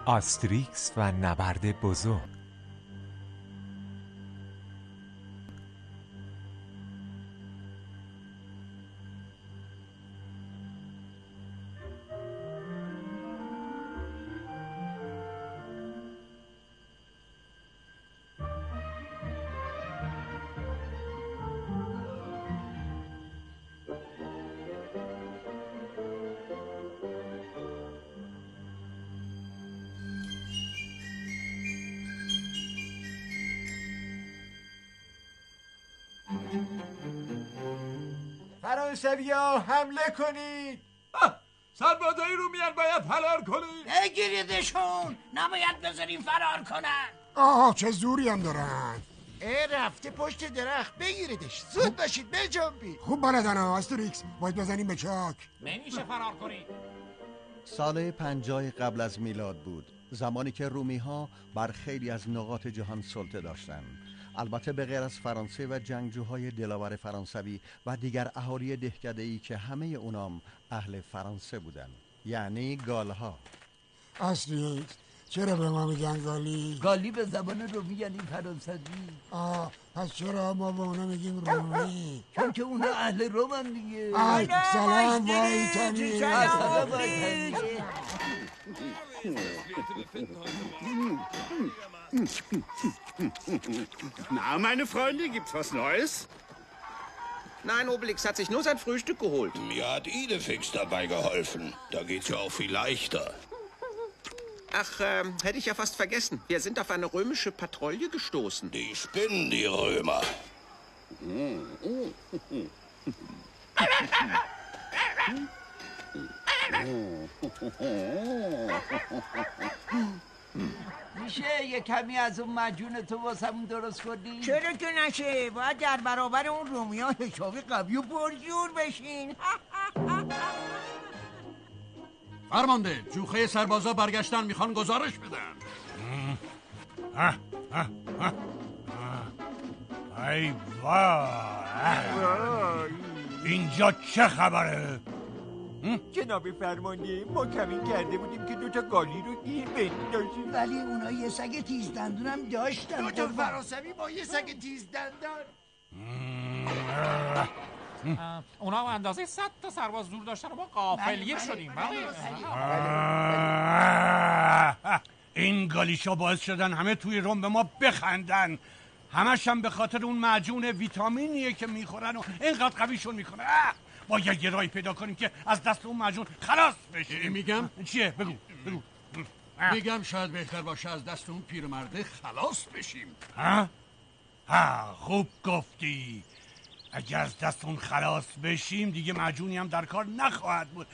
آستریکس و نبرد بزرگ. فرانسویا حمله کنید! سربازای رومیان باید فرار کنید! بگیریدشون! نباید بذاریم فرار کنن! آها چه زوری هم دارن! رفته پشت درخت، بگیریدش! زود باشید بجنبید! خوب بلدن آستریکس، باید بزنیم به چاک. نمیشه فرار کنید. سال 50 قبل از میلاد بود، زمانی که رومی ها بر خیلی از نقاط جهان سلطه داشتند. البته به غیر از فرانسه و جنگجوهای دلاور فرانسوی و دیگر اهالی دهکده‌ای که همه اونام اهل فرانسه بودن، یعنی گالها. آستریکس چرا به ما میگن گالی؟ گالی به زبان رومی یعنی فرانسوی. پس چرا ما به اونا میگیم رومی؟ چون که اونا اهل روم هم دیگه. سلام وایتامی. Na, meine Freunde, gibt's was Neues? Nein, Obelix hat sich nur sein Frühstück geholt. Mir hat Idefix dabei geholfen. Da geht's ja auch viel leichter. Ach, hätte ich ja fast vergessen. Wir sind auf eine römische Patrouille gestoßen. Die spinnen, die Römer. میشه یه کمی از اون مجون تو واسمون درست کنی؟ چرا که نشه؟ باید در برابر اون رومیا حسابی قوی و پرزور بشین. فرمانده، جوخه سربازا برگشتن، میخوان گزارش بدن. ای وای، اینجا چه خبره؟ جناب فرمانده، ما کمین کرده بودیم که دوتا گالی رو گیر بندازیم، ولی اونا یه سگ تیز دندون هم داشتن. دوتا فرانسوی با یه سگ تیز دندان. اونا اندازه 100 تا سرباز زور داشتن و ما غافلگیر شدیم. این گالیشا باعث شدن همه توی روم به ما بخندن. همش هم به خاطر اون معجون ویتامینیه که میخورن و اینقدر قویشون میکنه. باید یه راهی پیدا کنیم که از دست اون معجون خلاص بشیم. میگم چیه؟ بگو. میگم شاید بهتر باشه از دست اون پیرمرده خلاص بشیم. خوب گفتی. اگه از دست اون خلاص بشیم دیگه معجونی هم در کار نخواهد بود.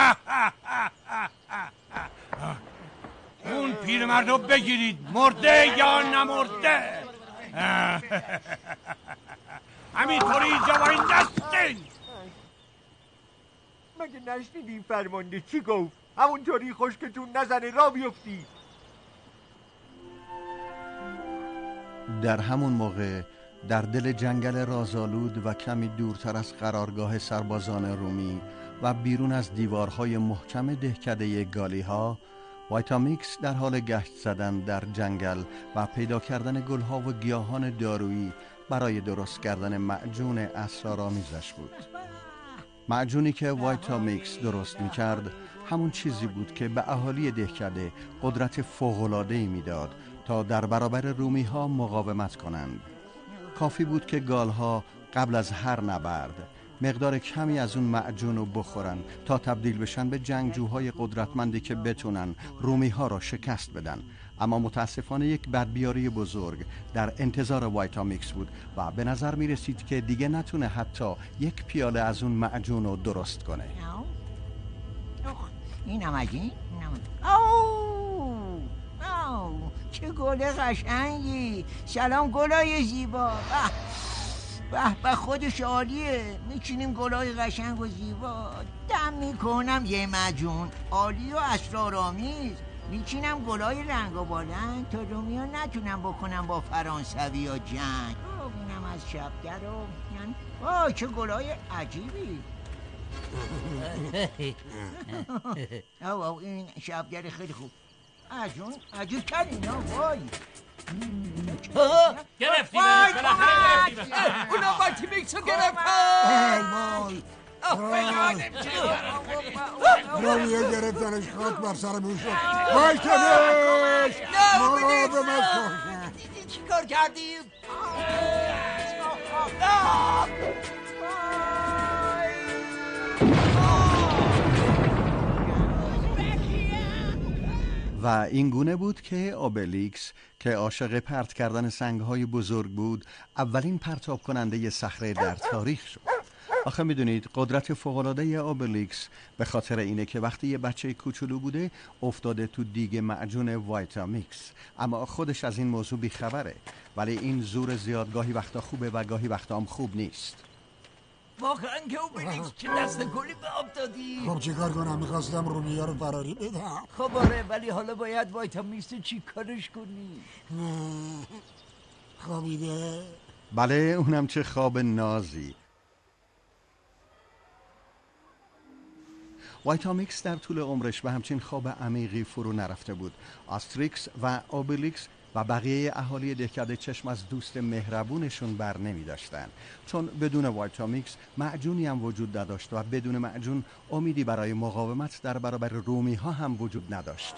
اون پیرمرد رو بگیرید، مرده یا نمرده. همینطوری اینجا با این دستین. مگه نشنیدین فرمانده چی گفت؟ همونطوری خشکتون نزنه را بیفتی. در همون موقع در دل جنگل رازآلود و کمی دورتر از قرارگاه سربازان رومی و بیرون از دیوارهای محکم دهکده گالیها، وایتامیکس در حال گشت زدن در جنگل و پیدا کردن گلها و گیاهان دارویی برای درست کردن معجون اسرارآمیزش بود. معجونی که وایتامیکس درست می‌کرد همون چیزی بود که به اهالی دهکده قدرت فوق‌العاده‌ای میداد تا در برابر رومی‌ها مقاومت کنند. کافی بود که گالها قبل از هر نبرد مقدار کمی از اون معجون رو بخورن تا تبدیل بشن به جنگجوهای قدرتمندی که بتونن رومی‌ها را شکست بدن. اما متاسفانه یک بدبیاری بزرگ در انتظار وایتامیکس بود و به نظر می رسید که دیگه نتونه حتی یک پیاله از اون معجون رو درست کنه. اینم اگه چه گل قشنگی. سلام گلای زیبا. به خودش عالیه. میچینیم گلای قشنگ و زیبا. دم میکنم یه معجون عالی و اسرارآمیز. میچینم گلای رنگ و بالنگ تا رومیا نتونم بکنم با فرانسوی یا جنگ. اینم از شبگر و چه گلای عجیبی. این شبگر خیلی خوب. از اون عجیب تر اینا وای گرفتیم وای بالاخره گرفتیم اونا وایتی میکسو گرفتن رومیه گرفتنش خاک بر سر موش شد وایتنش مقاومت کن چی کار کردیم؟ و این گونه بود که اوبلیکس که عاشق پرت کردن سنگ‌های بزرگ بود اولین پرتاب کننده صخره در تاریخ شد. آخه میدونید قدرت فوق‌العاده اوبلیکس به خاطر اینه که وقتی یه بچه کوچولو بوده افتاده تو دیگ معجون وایتامیکس، اما خودش از این موضوع بیخبره. ولی این زور زیاد گاهی وقتا خوبه و گاهی وقتا هم خوب نیست. واقعا که اوبلیکس چه دست گلی به آب دادی. خب چی کار کنم؟ میخواستم رومیه رو فراری بدم. خب آره، ولی حالا باید وایتامیکس چی کارش کنی؟ خوابیده. بله اونم چه خواب نازی. وایتامیکس در طول عمرش به همچین خواب عمیقی فرو نرفته بود. آستریکس و اوبلیکس و بقیه اهالی دهکده چشم از دوست مهربونشون بر نمی داشتن، چون بدون وایتامیکس معجونی هم وجود نداشت و بدون معجون امیدی برای مقاومت در برابر رومی ها هم وجود نداشت.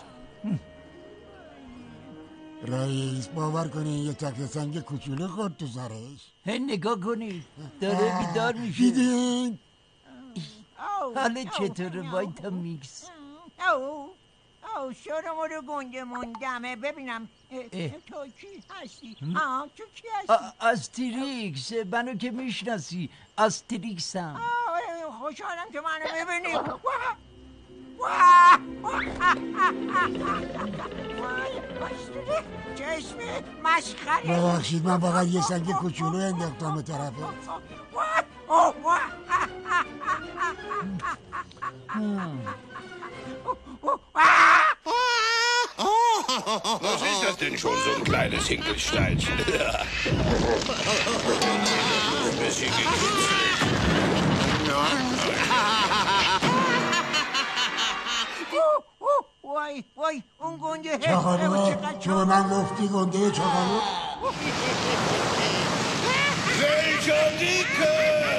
رئیس باور کنی یه تکه سنگ کوچولو خورد تو سرش. نگاه کنی داره بیدار میشه. دیدین؟ حالا چطوره وایتامیکس؟ او شرمو رو گنده موندمه. ببینم تو کی هستی؟ تو کی هستی؟ آستریکس، منو که میشناسی. آستریکسم. خوشحالم که منو ببینی. چشم مسخره. ببخشید من فقط یه سنگ کوچولو انداختم به طرفت. Was ist das denn schon, so ein kleines Hinkelsteinchen? Ein bisschen gekitzelt. وای اون گنده چاقالو چون من گفتی گنده چاقالو. Welcher Dicke!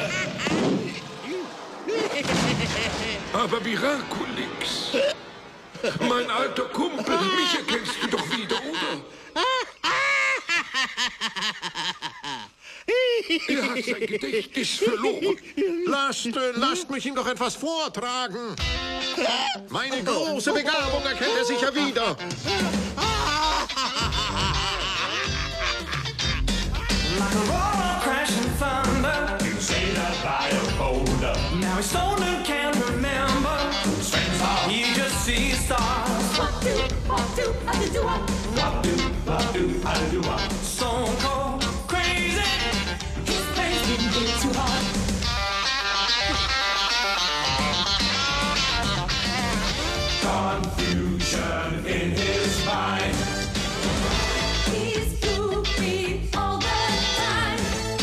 Aber Miraculix, mein alter Kumpel, mich erkennst du doch wieder, oder? Er hat sein Gedächtnis verloren. Lasst mich ihm doch etwas vortragen. Meine große Begabung erkennt er sicher wieder. Like a roar crashing thunder, you say that by a boulder. Now he's stoned and can't remember. He just sees stars. What do, how do do what? What do, how do what? So cold, crazy. His face didn't get too hard. Confusion in his mind. He's goofy all the time.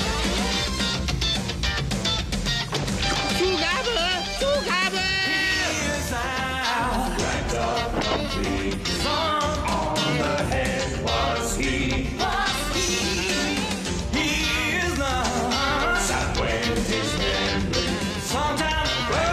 Zugabe! He is out. Racked up a big song on the head. Was he? He is not. Sat with his memory. Sometimes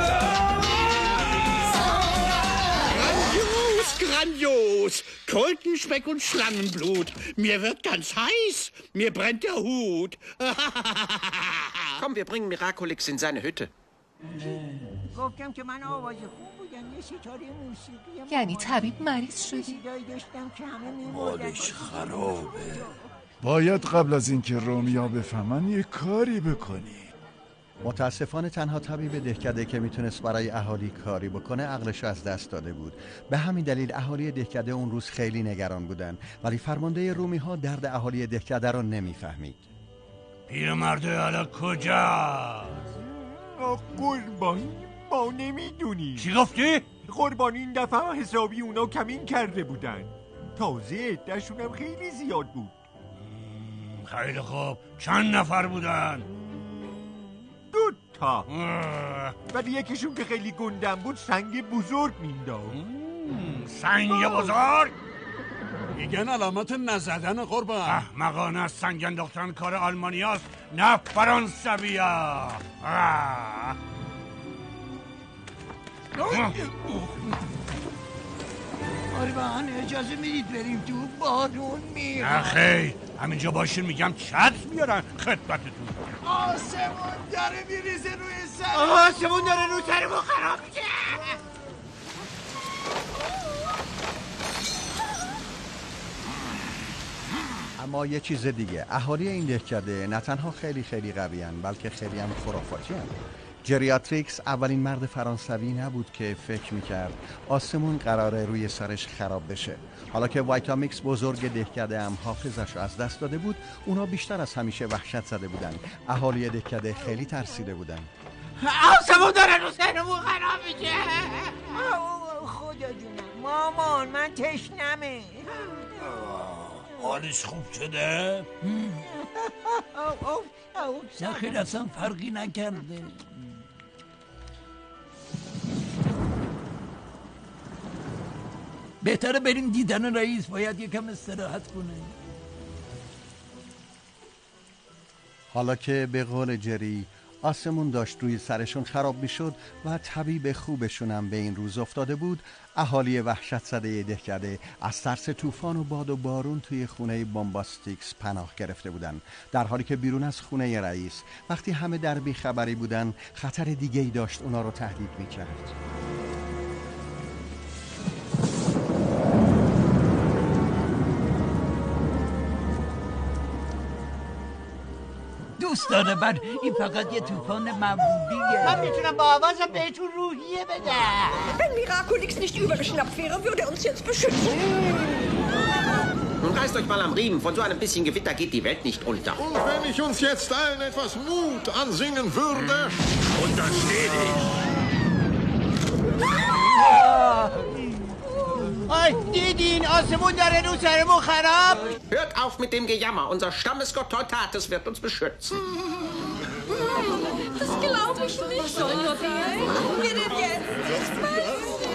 Grandios! Krötenspeck und Schlangenblut. Mir wird ganz heiß. Mir brennt der Hut. Komm, wir bringen Miraculix in seine Hütte. گفتم که من آواز خوب بودم. یه ستاره موسیقی. یعنی طبیب مریض شدی؟ صدایی داشتم که همه مالش خرابه. باید قبل از اینکه رومیا بفهمن یه کاری بکنی. متاسفانه تنها طبیب دهکده که میتونست برای اهالی کاری بکنه عقلش از دست داده بود. به همین دلیل اهالی دهکده اون روز خیلی نگران بودن، ولی فرمانده رومی ها درد اهالی دهکده رو نمیفهمید. پیرمرده حالا کجاست؟ قربانی ما نمیدونی. چی گفتی؟ قربانی این دفعه حسابی اونا کمین کرده بودن. تازه عده‌شون هم خیلی زیاد بود. خیلی خوب. چند نفر بودن؟ 2 ولی یکیشون که خیلی گندم بود سنگ بزرگ مینداخت. سنگ بزرگ؟ میگن علامت نزدن قربان. احمقانه است، سنگ انداختن کار آلمانی هست نه فرانسوی ها. قربان اجازه میدید بریم تو؟ بارون میاد. نه خیر، همینجا باشین میگم چتر میارن خدمتتون. آسمون داره میریزه روی سر. آسمون داره روی سر ما خراب میشه. اما یه چیز دیگه، اهالی این دهکده نه تنها خیلی خیلی قوی‌اند بلکه خیلی هم خرافاتی هستند. جریاتریکس اولین مرد فرانسوی نبود که فکر میکرد آسمون قراره روی سرش خراب بشه. حالا که وایتامیکس بزرگ دهکده هم حافظش رو از دست داده بود، اونا بیشتر از همیشه وحشت زده بودن. اهالی دهکده خیلی ترسیده بودن. آسمون داره رو سرمون خراب میشه. خدا جونم مامان، من تشنمه. حالش خوب شده؟ نخیر اصلا فرقی نکرده. بهتره بریم دیدن رئیس، باید یکم استراحت کنه. حالا که به قول جری آسمون داشت روی سرشون خراب میشد و طبیب خوبشون هم به این روز افتاده بود، اهالی وحشت زده دهکده از ترس طوفان و باد و بارون توی خونه بومباستیکس پناه گرفته بودن، در حالی که بیرون از خونه رئیس وقتی همه در بیخبری بودن خطر دیگه‌ای داشت اونا رو تهدید میکرد. دوستان من، این فقط یه طوفان معمولیه. من میتونم با آوازم بهتون روحیه بدم. Wenn Miraculix nicht übergeschnappt wäre, würde er uns jetzt beschützen. Nun reißt euch mal am Riemen. Von so einem bisschen Gewitter geht die Welt nicht unter. Und wenn ich uns jetzt allen etwas Mut ansingen würde? Untersteh dich! دیدین آسمون داره رو سرمون خراب. Hört auf mit dem Gejammer. Unser Stammesgott Teutates wird uns beschützen. Das glaube ich nicht. Was machen wir denn jetzt? Ich weiß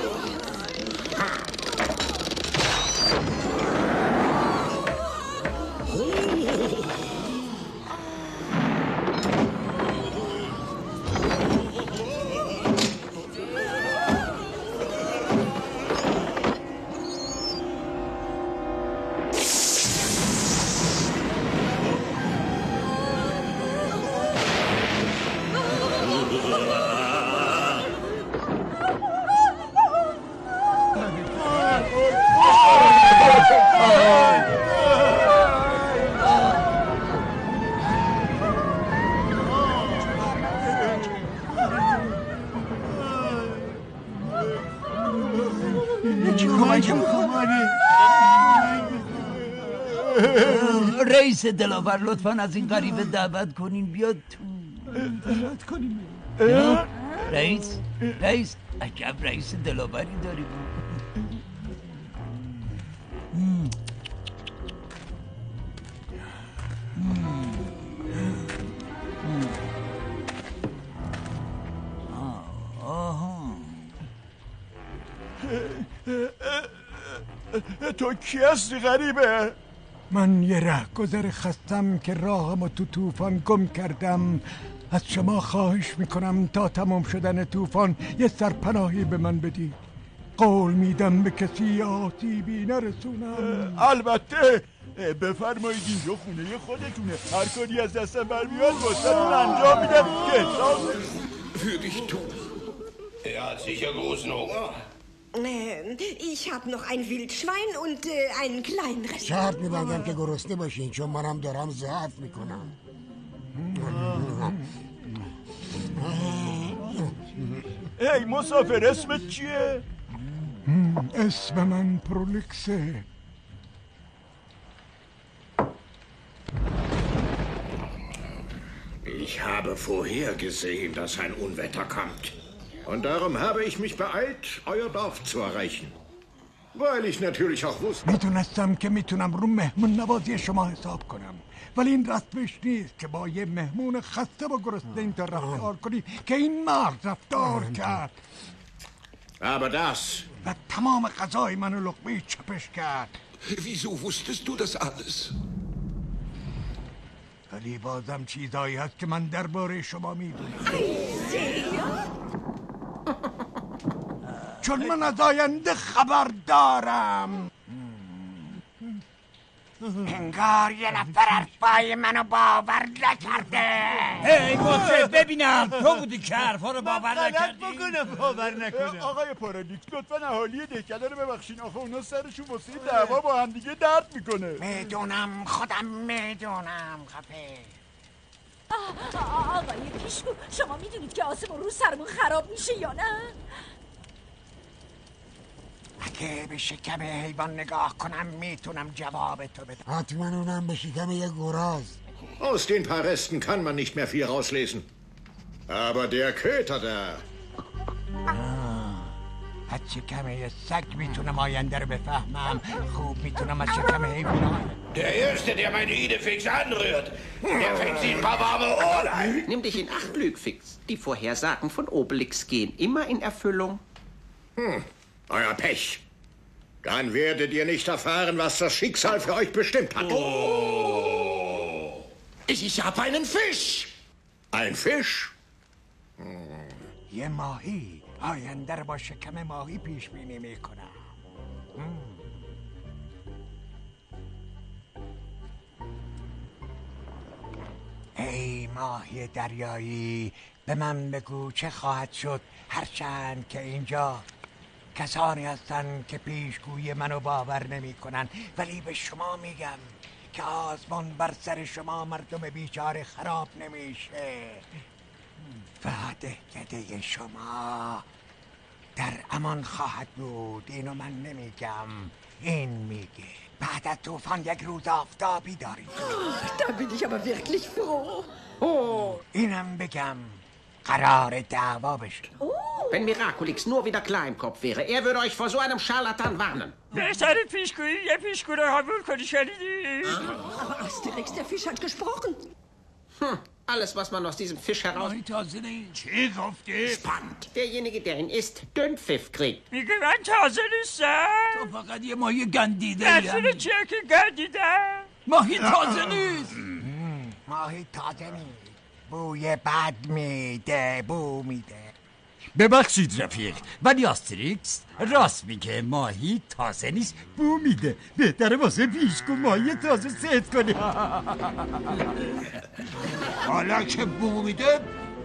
رئیس دلاور، لطفاً از این غریبه دعوت کنین بیاد تو. دعوت کنیم. رئیس عجب رئیس دلاوری داریم. تو کی هستی غریبه؟ من یه رهگذر خستم که راهمو تو طوفان گم کردم. از شما خواهش میکنم تا تمام شدن طوفان یه سرپناهی به من بدید. قول میدم به کسی آسیبی نرسونم. البته بفرمایید، اینجا خونه خودتونه. هر کاری از دستم برمیاد واسهتون انجام میدم که حساب Für dich tun. Er hat sicher großen Hunger. Ich habe noch ein Wildschwein und einen kleinen Rest. شرط میبندم که گرسنه باشین، چون منم دارم ضعف میکنم. ای مسافر، اسمت چیه؟ اسم من پرولیکسه. Ich habe vorhergesehen, dass ein Unwetter kommt. Und darum habe ich mich beeilt, euer Dorf zu erreichen. Weil ich natürlich auch wusste... میدونستم که میتونم رو مهمون نوازی شما حساب کنم، ولی این رسمش نیست که با یه مهمون خسته و گرسنه اینطور رفتار کنی که این مرد رفتار کرد. Aber das... و تمام غذای منو لقمه چپش کرد. Wieso wusstest du das alles? ولی بازم چیزایی هست که من درباره شما میدونم. چون من از آینده خبر دارم. انگار یه نفر حرفای منو باور نکرده. هی مطرب ببینم تو بودی که حرفا رو باور نکردی. باور نکنه. آقای پارادیکس لطفا اهالی دهکده رو ببخشین. آخه اونا سرشون واسه دعوا با هم دیگه درد میکنه. میدونم خودم میدونم خفه. آقای پیشگو شما میدونید که آسمون رو سرمون خراب میشه یا نه؟ اگه به شکم حیوان نگاه کنم میتونم جواب تو بدم. حتما اونم به شکم یه گراز. Aus den paar Resten kann man nicht mehr viel rauslesen. Aber der Köter da... از شکم یه سگ میتونم آینده رو بفهمم. خوب میتونم از شکم حیوان. Der Erste, der meine Idefix anrührt, der fängt sich ein paar warme Ohren ein. Nimm dich in Acht, Lügfix. Die Vorhersagen von Obelix gehen immer in Erfüllung. Euer Pech. Dann werdet ihr nicht erfahren, was das Schicksal für euch bestimmt hat. Oh. Ich hab einen Fisch. Ein Fisch? یه ماهی آینده رو با شکم ماهی پیش بینی میکنم. ای ماهی دریایی به من بگو چه خواهد شد هرچند که اینجا کسانی هستن که پیشگویی منو باور نمی کنن، ولی به شما میگم که آسمان بر سر شما مردم بیچاره خراب نمیشه و دهکده شما در امان خواهد بود. اینو من نمیگم، این میگه. بعد از طوفان یک روز آفتابی دارید. Da bin ich aber wirklich froh. اینم بگم قرار دعوا بشه. Wenn Miraculix nur wieder klar im Kopf wäre, er würde euch vor so einem Scharlatan warnen. بهتر پیشگویی یه پیشگو رو قبول کنی، شنیدی؟ Aber Asterix, der Fisch hat gesprochen. Alles, was man aus diesem Fisch heraus... چی گفتی؟ Spannend. Derjenige, der ihn isst, Dünnpfiff kriegt. میگه من تازه نیستم. تو فقط یه ماهی گندیده اصلا چیه که گندیدم؟ ماهی تازه نیست. ماهی تازه نیست، بوی بد میده، بو میده. ببخشید رفیق، ولی آستریکس راست میگه، ماهی تازه نیست، بو میده. بهتره واسه پیشگو ماهی تازه سید کنی. حالا که بو میده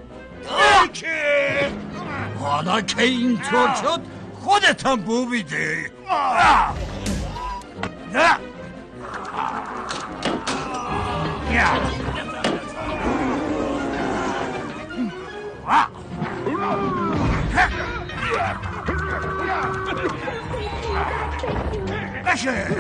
حالا که اینطور شد خودت هم بو میده. باشه.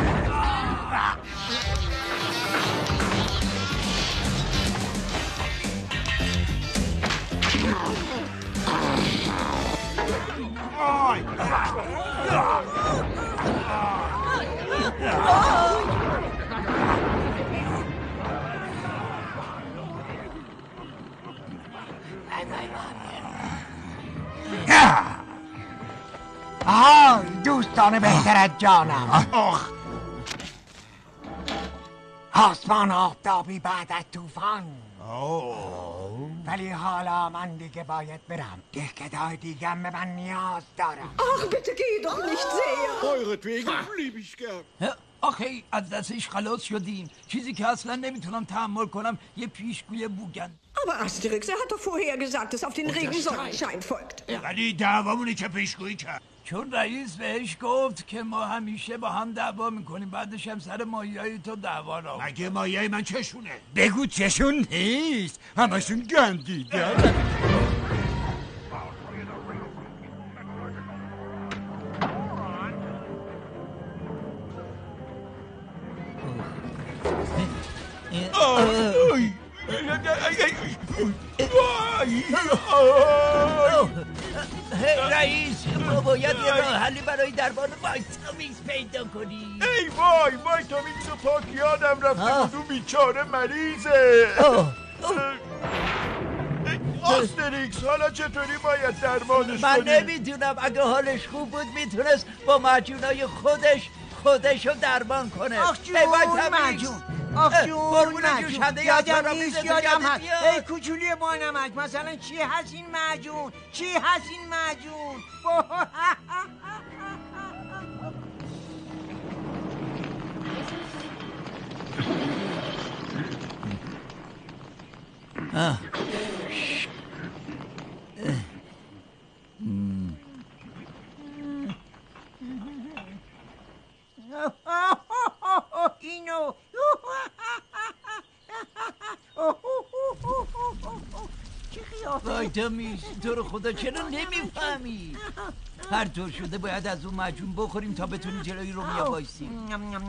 دوستان بهتر از جانم. آسمان آفتابی بعد از طوفان. ولی حالا من دیگه باید برم. دهکده‌های دیگم به من نیاز دارم. Ach, bitte geh doch nicht sehr. Euretwegen blieb ich gern. آخه از دستش خلاص شدیم. چیزی که اصلا نمیتونم تحمل کنم یه پیشگوی بوگن. Aber Asterix, er hat doch vorher gesagt, dass auf den Regen Sonnenschein folgt. ولی دعوامونی که پیشگویی کرد. چون رئیس بهش گفت که ما همیشه با هم دعوا میکنیم، بعدش هم سر ماهیای تو دعوا را. مگه ماهیای من چشونه؟ بگو چشون نیست، همشون گندیده. رئیس، ما باید یه راه حلی برای دربار وایتامیکس پیدا کنیم. ای وای، وایتامیکس رو پاک یادم رفته بود، اون بیچاره مریضه. آستریکس حالا چطوری باید درمانش من کنیم؟ نمیدونم، اگه حالش خوب بود میتونست با معجونای خودشو درمان کنه. آخ جون معجون، آخ جون معجون، یادم نیست، یادم هست. ای کوچولی با نمک، مثلا چی هست این معجون؟ چی هست این معجون؟ اینو چه قیافه؟ وایتامیکس تو رو خدا چرا نمیفهمی؟ هر طور شده باید از اون معجون بخوریم تا بتونی جلوی رومیا وایسیم.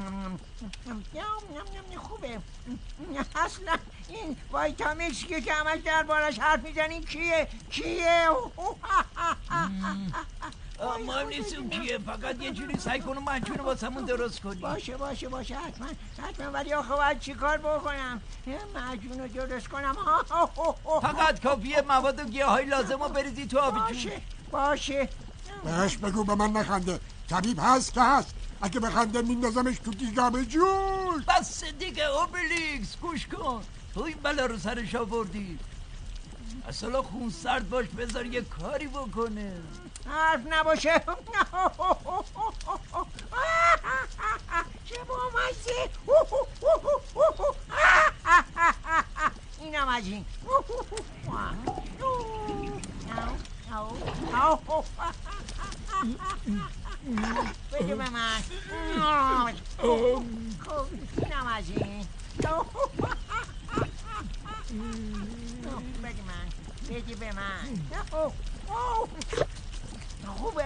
خوبه. اصلا این وایتامیکس که همش دربارش حرف میزنین کیه؟ ما نیستیم کیه، فقط یه جوری سعی کنم معجون واسمون درست کنیم. باشه حتما ولی آخه باید چی کار بکنم؟ معجون رو درست کنم. فقط کافیه مواد و گیاهای لازم رو بریزی تو آب جون. باشه بهش بگو به من نخنده. طبیب هست که هست، اگه بخنده میندازمش تو دیگه جون. بس دیگه اوبلیکس، گوش کن. تو این بلا رو سرش آوردی، اصلا خون سرد باش، بذار یه کاری بکنه. حرف نباشه. چه بامزه. اینم از این. بده به من. اینم از این. بده به من. خوبه؟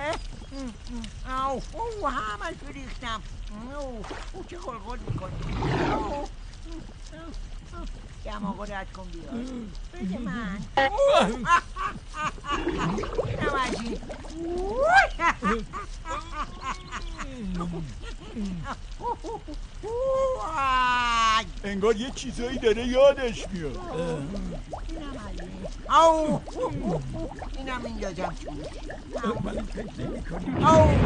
همش ریختم. چه غلغل میکنی؟ دماغو رد کن بیا. بده من. نمازی. انگار یه چیزایی داره یادش میاد. اینم میندازم ولی فکر نمی کنی.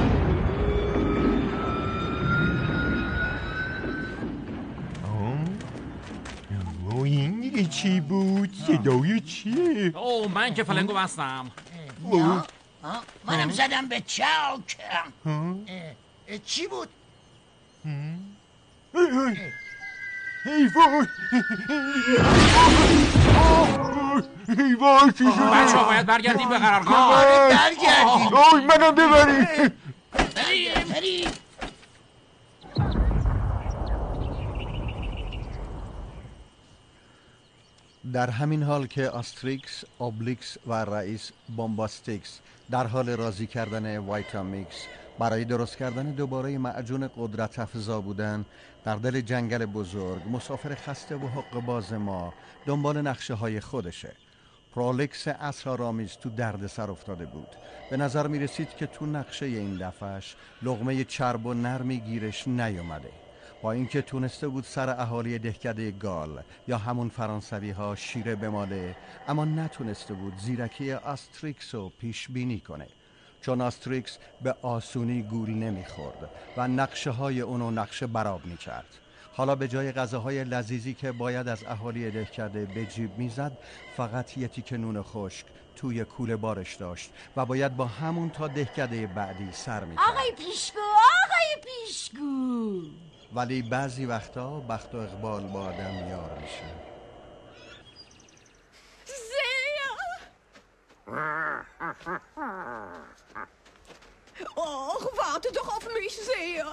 این دیگه چی بود؟ صدای چیه؟ من که فلنگو بستم. منم زدم به چاک. چی بود؟ حیوان حیوان چی شد؟ بچه ها باید برگردیم به قرارگاه. برگردیم. منم ببرید. بریم. در همین حال که آستریکس، اوبلیکس و رئیس بومباستیکس در حال راضی کردن وایتامیکس برای درست کردن دوباره معجون قدرت افزا بودن، در دل جنگل بزرگ مسافر خسته و حقه‌باز ما دنبال نقشه های خودشه. پرولیکس اسرارآمیز تو درد سر افتاده بود. به نظر می رسید که تو نقشه این دفعش لقمه چرب و نرمی گیرش نیومده. با اینکه تونسته بود سر اهالی دهکده گال یا همون فرانسوی ها شیره بماله، اما نتونسته بود زیرکی آستریکس رو پیش بینی کنه، چون آستریکس به آسونی گول نمیخورد و نقشه های اونو نقشه براب میکرد. حالا به جای غذاهای لذیذی که باید از اهالی دهکده به جیب میزد، فقط یه تیکه نون خشک توی کوله بارش داشت و باید با همون تا دهکده بعدی سر میکرد. آقای پیشگو ولی بعضی وقتا بخت و اقبال با آدم یار میشه. Och, warte doch auf mich, Seher.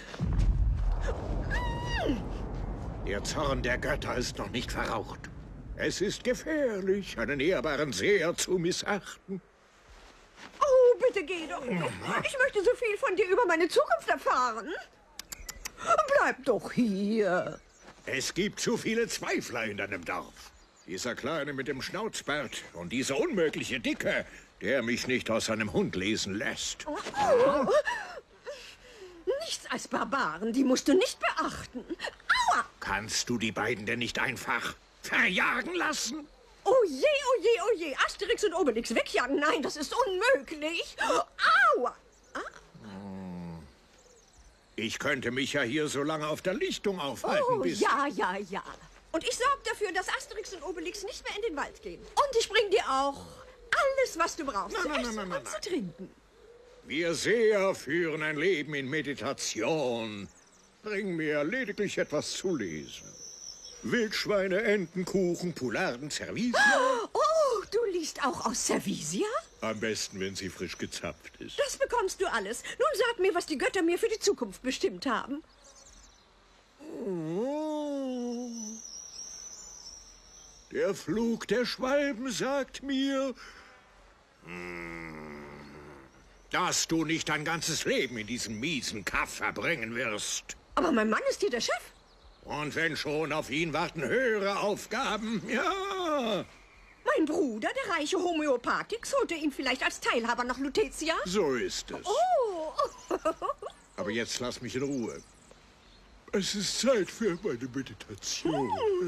Der Zorn der Götter ist noch nicht verraucht. Es ist gefährlich, einen ehrbaren Seher zu missachten. Oh, bitte geh doch. Ich möchte so viel von dir über meine Zukunft erfahren. Bleib doch hier. Es gibt zu viele Zweifler in deinem Dorf. Dieser Kleine mit dem Schnauzbart und dieser unmögliche Dicke, der mich nicht aus seinem Hund lesen lässt. Oh. Nichts als Barbaren, die musst du nicht beachten. Aua! Kannst du die beiden denn nicht einfach verjagen lassen? Oh je, oh je, oh je. Asterix und Obelix wegjagen? Nein, das ist unmöglich. Aua. Ich könnte mich ja hier so lange auf der Lichtung aufhalten, bis... Ja. Und ich sorge dafür, dass Asterix und Obelix nicht mehr in den Wald gehen. Und ich bring dir auch alles, was du brauchst, zu essen und zu trinken. Wir Seher führen ein Leben in Meditation. Bring mir lediglich etwas zu lesen. Wildschweine, Entenkuchen, Poularden, Servisia. Oh, du liest auch aus Servisia? Am besten, wenn sie frisch gezapft ist. Das bekommst du alles. Nun sag mir, was die Götter mir für die Zukunft bestimmt haben. Oh. Der Flug der Schwalben sagt mir, dass du nicht dein ganzes Leben in diesem miesen Kaff verbringen wirst. Aber mein Mann ist hier der Chef. Und wenn schon, auf ihn warten höhere Aufgaben, ja. Mein Bruder, der reiche Homöopathix, holte ihn vielleicht als Teilhaber nach Lutetia? So ist es. Oh. Aber jetzt lass mich in Ruhe. Es ist Zeit für meine Meditation.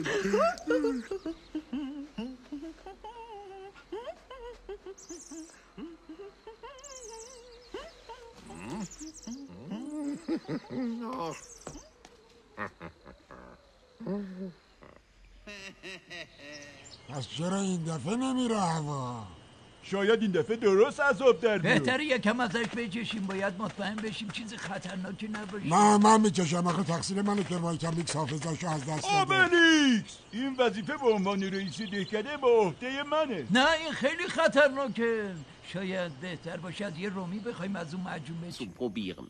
پس چرا این دفعه نمیره هوا؟ شاید این دفعه درست عذاب در بیاد. بهتره یکم ازش بچشیم. باید مطمئن بشیم چیز خطرناکی نباشه. نه من میکشم. آخه تقصیر منه که وایتامیکس حافظه‌شو از دست داده. اوبلیکس این وظیفه به عنوان رئیس دهکده به عهده منه. نه این خیلی خطرناکه. شاید بهتر باشد یه رومی بخوایم از اون معجون بچیم. Probieren.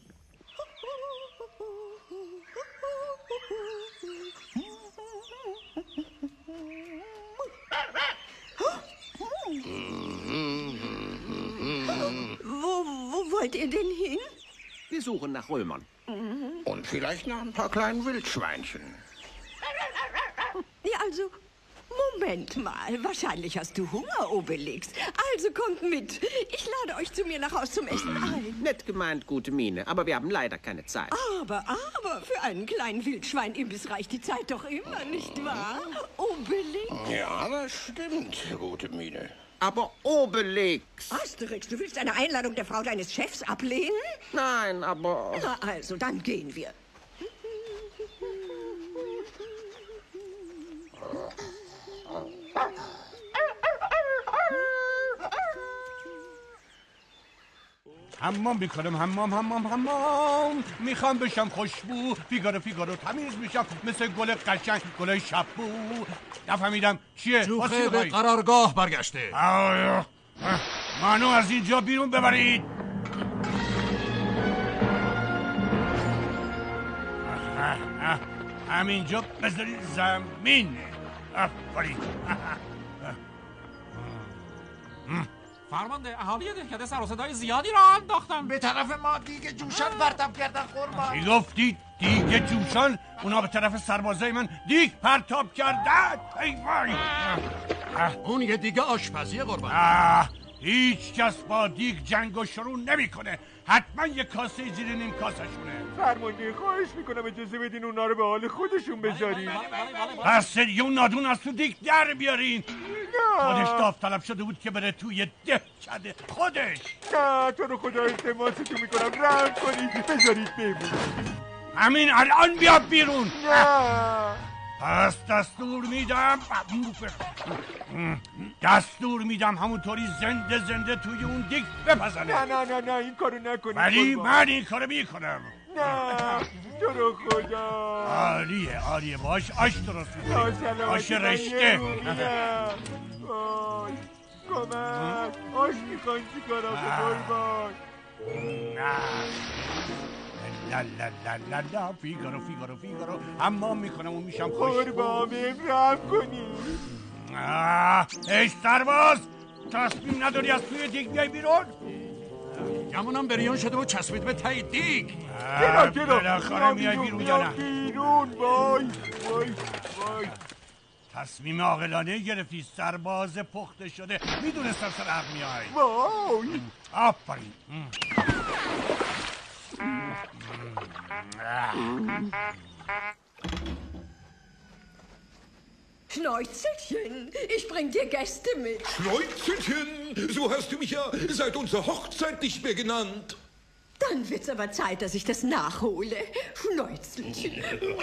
Wo wollt ihr denn hin? Wir suchen nach Römern. Und vielleicht nach ein paar kleinen Wildschweinchen. Ja, also, Moment mal. Wahrscheinlich hast du Hunger, Obelix. Also kommt mit. Ich lade euch zu mir nach Haus zum Essen ein. Nett gemeint, gute Miene. Aber wir haben leider keine Zeit. Aber, für einen kleinen Wildschwein-Imbiss reicht die Zeit doch immer, nicht wahr? Obelix? Ja, das stimmt, gute Miene. Aber Obelix! Asterix, du willst eine Einladung der Frau deines Chefs ablehnen? Nein, aber... Na also, dann gehen wir. حمام میکنم حمام میخوام بشم خوشبو فیگارو تمیز میشم مثل گل قشنگ گلای شبو نفهمیدم چیه جوخه به قرارگاه برگشته منو از اینجا بیرون ببرید همینجا بذارید زمین آفرین فرمانده اهالی دهکده سر و صدای زیادی را انداختن به طرف ما دیگه جوشان پرتاب کردن قربان. چی گفتی؟ دیگه جوشان؟ اونا به طرف سربازای من دیگ پرتاب کردن. ای وای اون یه دیگه آشپزی قربان. هیچ کس با دیگ جنگو شروع نمیکنه. حتما یه کاسه زیر نیم کاسه‌شونه. فرمانده خواهش میکنم اجازه بدین اونا رو به حال خودشون بذارین. پس دیگه اون نادون از تو دیگ در بیارین. خودش داوطلب شده بود که بره توی دهکده. خودش. نه تو رو خدا التماستون میکنم رحم کنید بذارید بمونید. همین الان بیا بیرون. نه پس دستور میدم همونطوری زنده توی اون دیگ بپزنه. نه این کارو نکنید. ولی من این کارو میکنم. نه تو رو خدا. عالیه باش آش درست میکنی. آش رشته. کمک آش میخواین چی کارا قربان. لا فیگارو حمام میکنم و میشم خوش قربان رحم کنی. ای سرباز تصمیم نداری از توی دیگ بیای بیرون؟ گمونم بریان شده و چسبید به تای دیگ. بالاخره میای بیرون یا نه؟ بیرون وای تصمیم عاقلانه گرفتی سرباز پخته شده. میدونستم سر حق میای. وای آفرین. Schnäuzelchen, ich bring dir Gäste mit. Schnäuzelchen, so hast du mich ja seit unserer Hochzeit nicht mehr genannt. Dann wird's aber Zeit, dass ich das nachhole. Schnäuzelchen.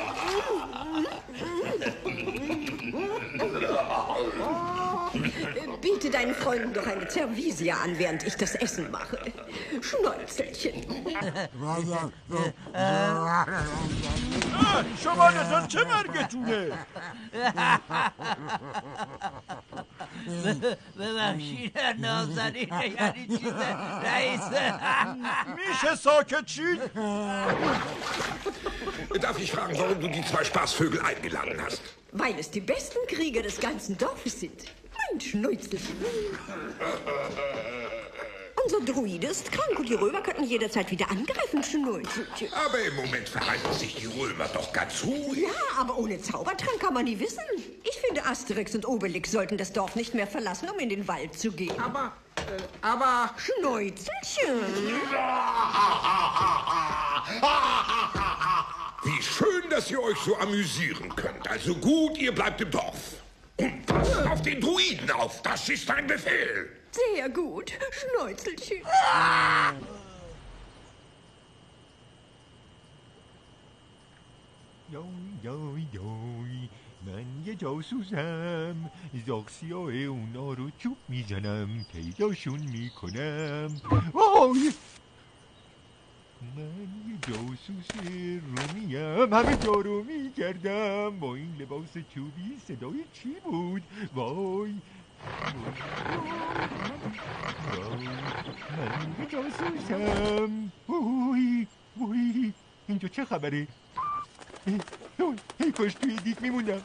Biete deinen Freunden doch eine Zervisia an, während ich das Essen mache. Schnäuzelchen. شما دوتا چه مرگتونه؟ ببخشید نازنین یعنی چیز رئیس میشه ساکت شید؟ Darf ich fragen, warum du die zwei Spaßvögel eingeladen hast? Weil es die besten Krieger des ganzen Dorfes sind. Mein Schnäuzelchen. Unser Druide ist krank und die Römer könnten jederzeit wieder angreifen, Schnäuzelchen. Aber im Moment verhalten sich die Römer doch ganz ruhig. Ja, aber ohne Zaubertrank kann man nie wissen. Ich finde, Asterix und Obelix sollten das Dorf nicht mehr verlassen, um in den Wald zu gehen. Aber... Schnäuzelchen. Wie schön, dass ihr euch so amüsieren könnt. Also gut, ihr bleibt im Dorf. Und passt auf den Druiden auf. Das ist ein Befehl. Sehr gut, Schnäuzelchen. من یه جاسوسم زاکسیاه اونا رو چوب میزنم پیداشون میکنم من یه جاسوس رومیم همه جا رو میگردم با این لباس چوبی صدای چی بود؟ وای من یه جاسوسم وای اینجا چه خبره؟ کاش توی دیگ میموندم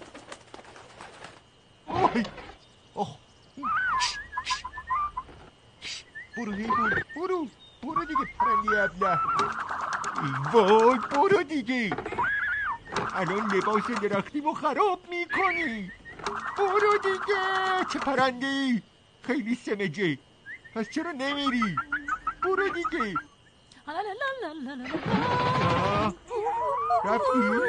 برو دیگه پرنده ابله وای برو دیگه الان لباس درختیمو خراب میکنی برو دیگه چه پرنده‌ای خیلی سمجه پس چرا نمیری برو دیگه رفتی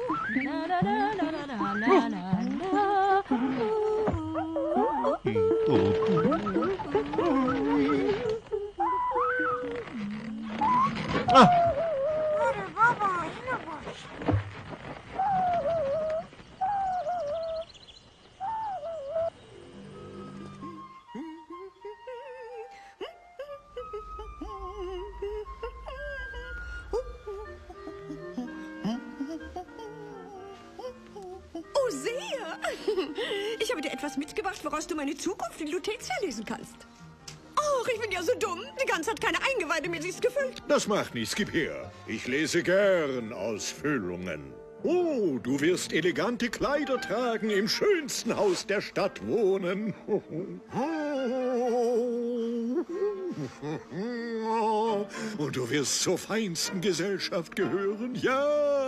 Ich habe dir etwas mitgebracht, woraus du meine Zukunft in Lutetia lesen kannst. Ach, ich bin ja so dumm. Die Gans hat keine Eingeweide mehr, sie ist gefüllt. Das macht nichts, gib her. Ich lese gern Ausfüllungen. Oh, du wirst elegante Kleider tragen, im schönsten Haus der Stadt wohnen. Und du wirst zur feinsten Gesellschaft gehören, ja.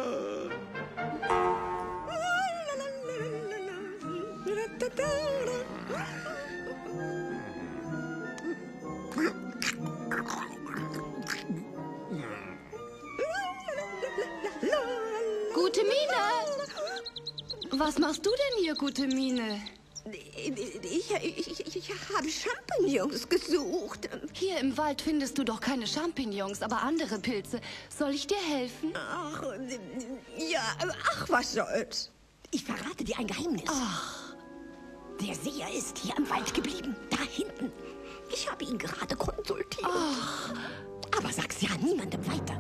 Gute Miene! Was machst du denn hier, gute Miene? Ich habe Champignons gesucht. Hier im Wald findest du doch keine Champignons, aber andere Pilze. Soll ich dir helfen? Ach, ja, ach, was soll's. Ich verrate dir ein Geheimnis. Ach. Der Seher ist hier im Wald geblieben, da hinten. Ich habe ihn gerade konsultiert. Ach. Aber sag's ja niemandem weiter.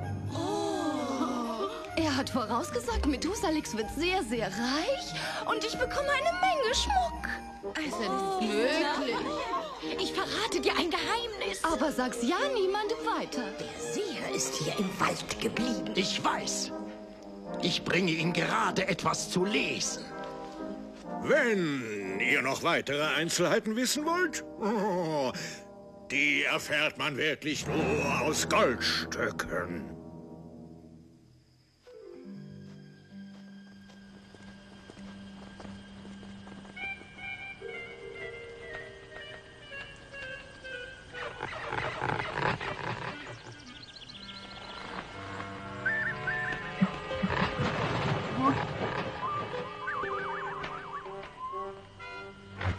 Er hat vorausgesagt, Methusalix wird sehr, sehr reich und ich bekomme eine Menge Schmuck. Es ist möglich. Ich verrate dir ein Geheimnis. Aber sag's ja niemandem weiter. Der Seher ist hier im Wald geblieben. Ich weiß. Ich bringe ihm gerade etwas zu lesen. Wenn ihr noch weitere Einzelheiten wissen wollt, die erfährt man wirklich nur aus Goldstücken.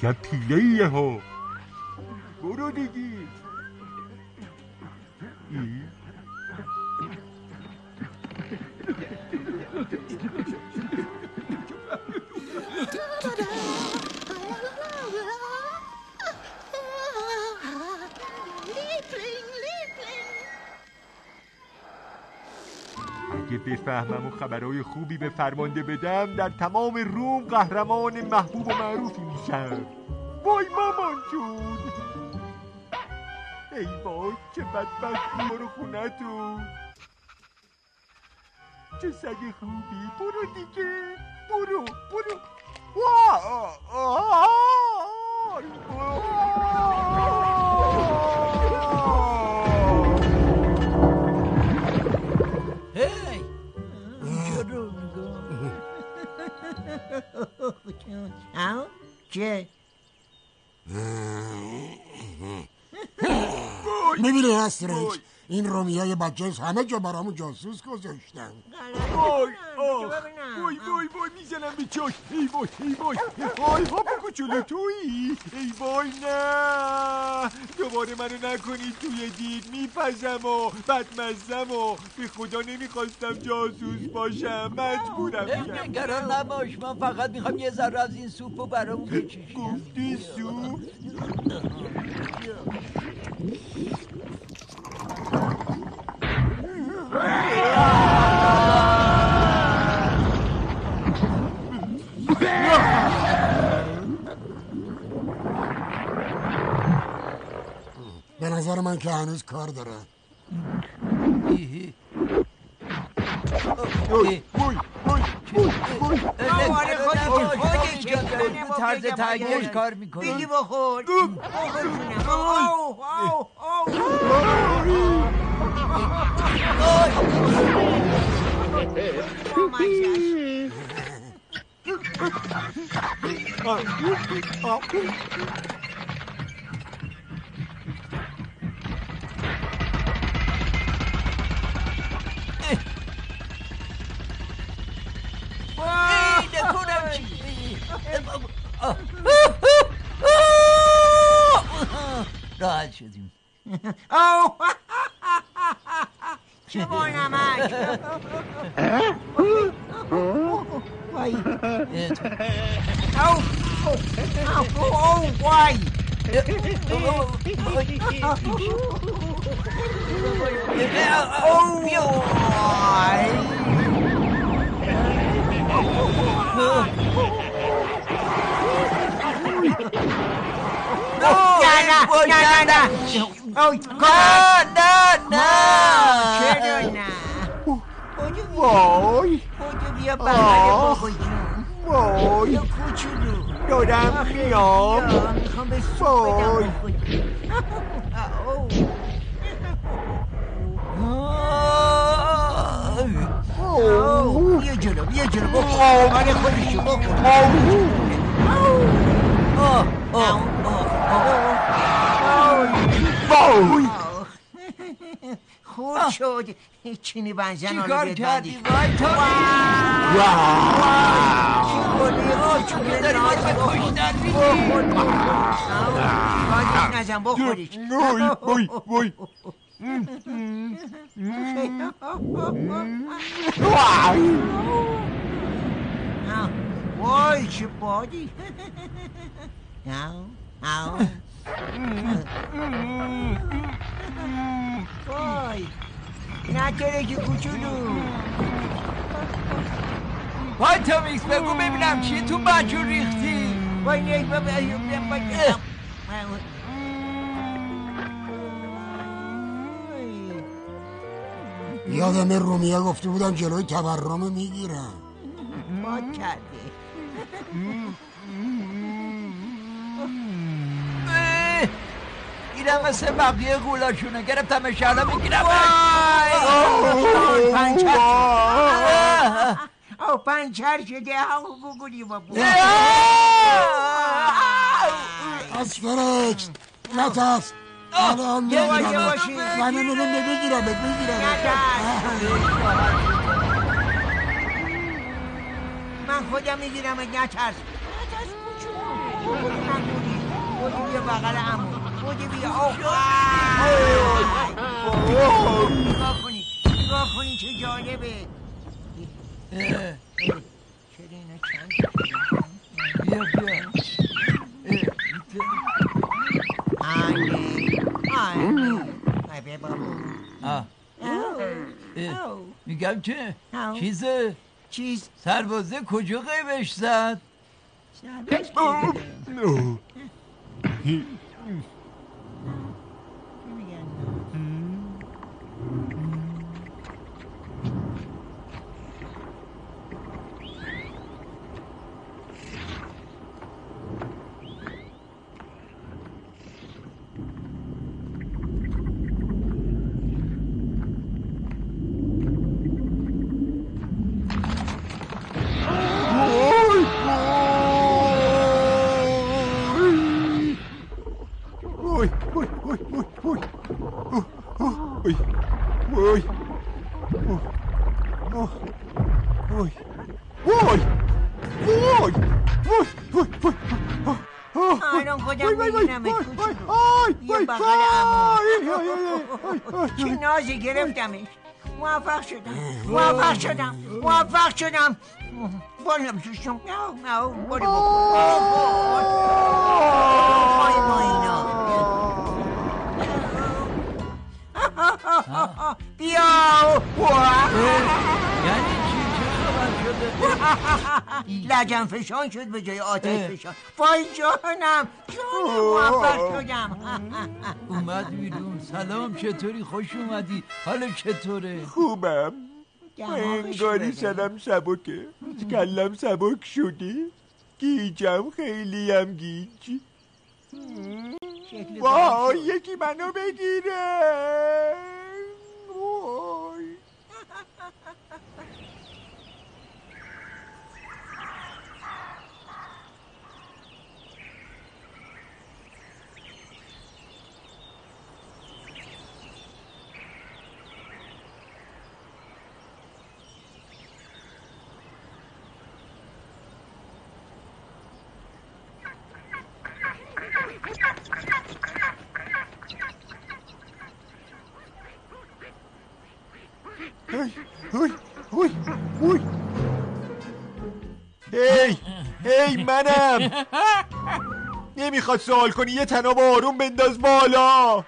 عجب پیله ایه ها. برو دیگه. اگه بفهمم و خبرهای خوبی به فرمانده بدم در تمام روم قهرمان محبوب و معروفی میشم. وای مامان جون، ای وای چه بدبختی برو خونه تو. چه سگ خوبی، برو دیگه، برو هی اینجا رو نگاه. چه؟ میبینی استریکس، این رومیای بدجنس همه جا برامون جاسوس گذاشتن. وای میزنم به چاش. ای وای هاپ کوچولو تویی. ای وای نه، دوباره منو نکنید توی دید، میپزم و بدمزم و به خدا نمیخواستم جاسوس باشم، مجبورم. نگران نباش، من فقط میخوام یه ذره از این سوپو برامون بچشیم. گفتی سوپ؟ به نظر من که هنوز کار داره. طرز تغییرش کار میکنه. بگی بخور. راحت شدیم. چه بانمک. وای وای وای بیا بغل بخوشون. وای کوچولو دارم میام. میخوام به سوپ بدم بیا جلو بخور. آره خودشو بخور. خود شد. چینی بنزن چی کار کردی؟ وای تو نزن بخوریش. وای چه بادی. وای نترکی کوچولو. وای تامیکس بگو ببینم چی تو بچون ریختی. وای نیک یادم رومیا گفته بودن جلوی تورم میگیرن. باد کرده. اینم مثل بقیه غولاشونه. گرفتمش الان میگیرم. پنچر شده. گوگولی بابو. استرکس نترس. الان میگیرم. من خودم میگیرم. نترس. بودی بیا بغل عمو. بودی بیا. نگاه کنی چه جالبه. چرا اینا چند بیا میگم که چیز سربازه کجا قیبش زد؟ چه نازی گرفتمش. موفق شدم بالا میشوشم. برو ما اینا بیا. یعنی چی؟ چه خبر شده؟ لجن فشان شد به جای آتش فشان. وای جانم موفق شدم. اومد بیرون. سلام، چطوری؟ خوش اومدی. حالا چطوره؟ خوبم. انگاری سرم سبکه، کلم سبک شده، گیجم خیلی هم گیج. وای یکی منو بگیره. وای هی منم. نمیخواد سوال کنی یه تناب آروم بنداز بالا.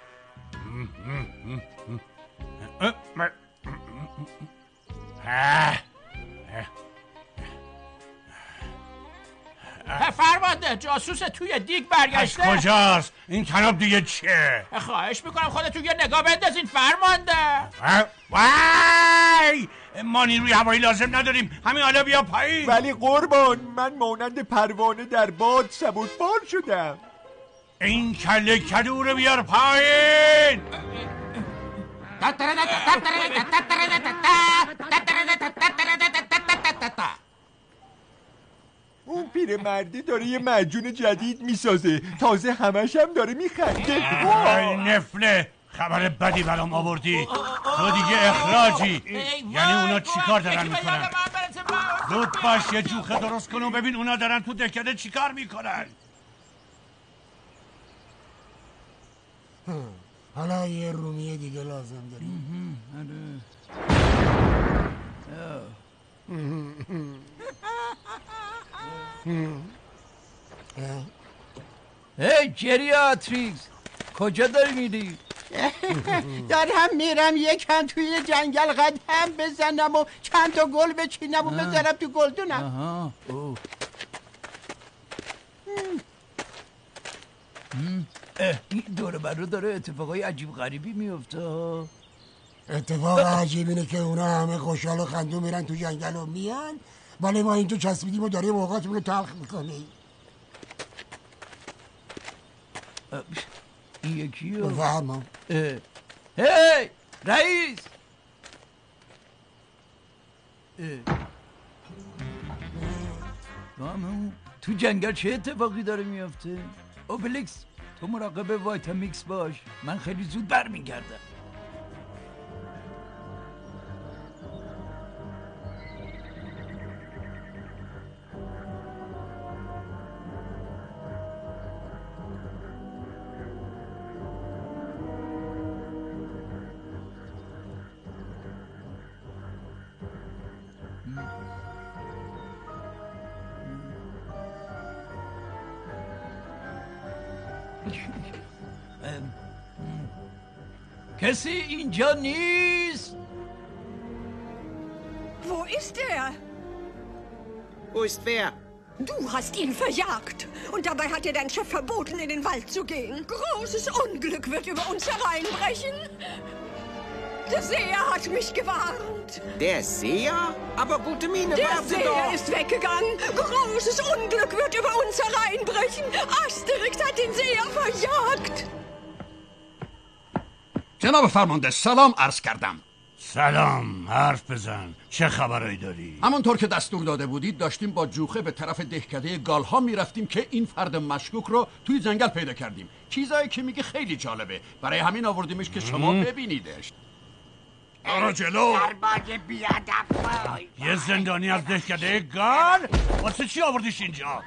فرمانده جاسوس توی دیگ برگشته. از کجاست؟ این تناب دیگه چیه؟ خواهش میکنم خودتون یه نگاه بندازین فرمانده. وای ما نیروی هوایی لازم نداریم، همین حالا بیا پایین. ولی قربان من مانند پروانه در باد سبکبار شدم. این کله کدو رو بیار پایین. اون پیرمرده داره یه معجون جدید میسازه، تازه همش هم داره میخنده. وای نفله، خبر بدی برام آوردی. تو دیگه اخراجی. یعنی اونا چیکار دارن میکنن؟ زود باش یه جوخه درست کن و ببین اونا دارن تو دهکده چیکار میکنن. حالا یه رومیه دیگه لازم داریم. هی جریاتریکس، کجا داری میری؟ دارم میرم یکم توی جنگل قدم بزنم و چند تا گل بچینم و بذارم تو گلدونم. این دور برو داره اتفاقای عجیب غریبی میفته. اتفاق عجیب اینه که اونا همه خوشحال و خندون میرن تو جنگل و میان، ولی ما اینجا چسبیدیم و داریم اوقاتمون رو تلخ میکنیم. این یکیو بفرما. هی رئیس. تو جنگل چه اتفاقی داره میفته؟ اوبلیکس تو مراقب وایتامیکس باش، من خیلی زود برمیگردم. کسی اینجا نیست؟ Wo ist er? Wo ist wer? Du hast ihn verjagt. Und dabei hat dir dein Chef verboten, in den Wald zu gehen. Großes Unglück wird über uns hereinbrechen. Der Seher hat mich gewarnt. Der Seher? Aber gute Miene, Der warte Seher doch. ist weggegangen. Großes Unglück wird über uns hereinbrechen. Asterix hat den Seher verjagt. جناب فرمانده سلام عرض کردم. سلام، حرف بزن. چه خبرایی داری؟ همانطور که دستور داده بودید داشتیم با جوخه به طرف دهکده گالها میرفتیم که این فرد مشکوک رو توی جنگل پیدا کردیم. چیزایی که میگه خیلی جالبه، برای همین آوردیمش که شما ببینیدش. برو جلو. سرباز بیادب. یه زندانی از دهکده گال؟ واسه چی آوردیش اینجا؟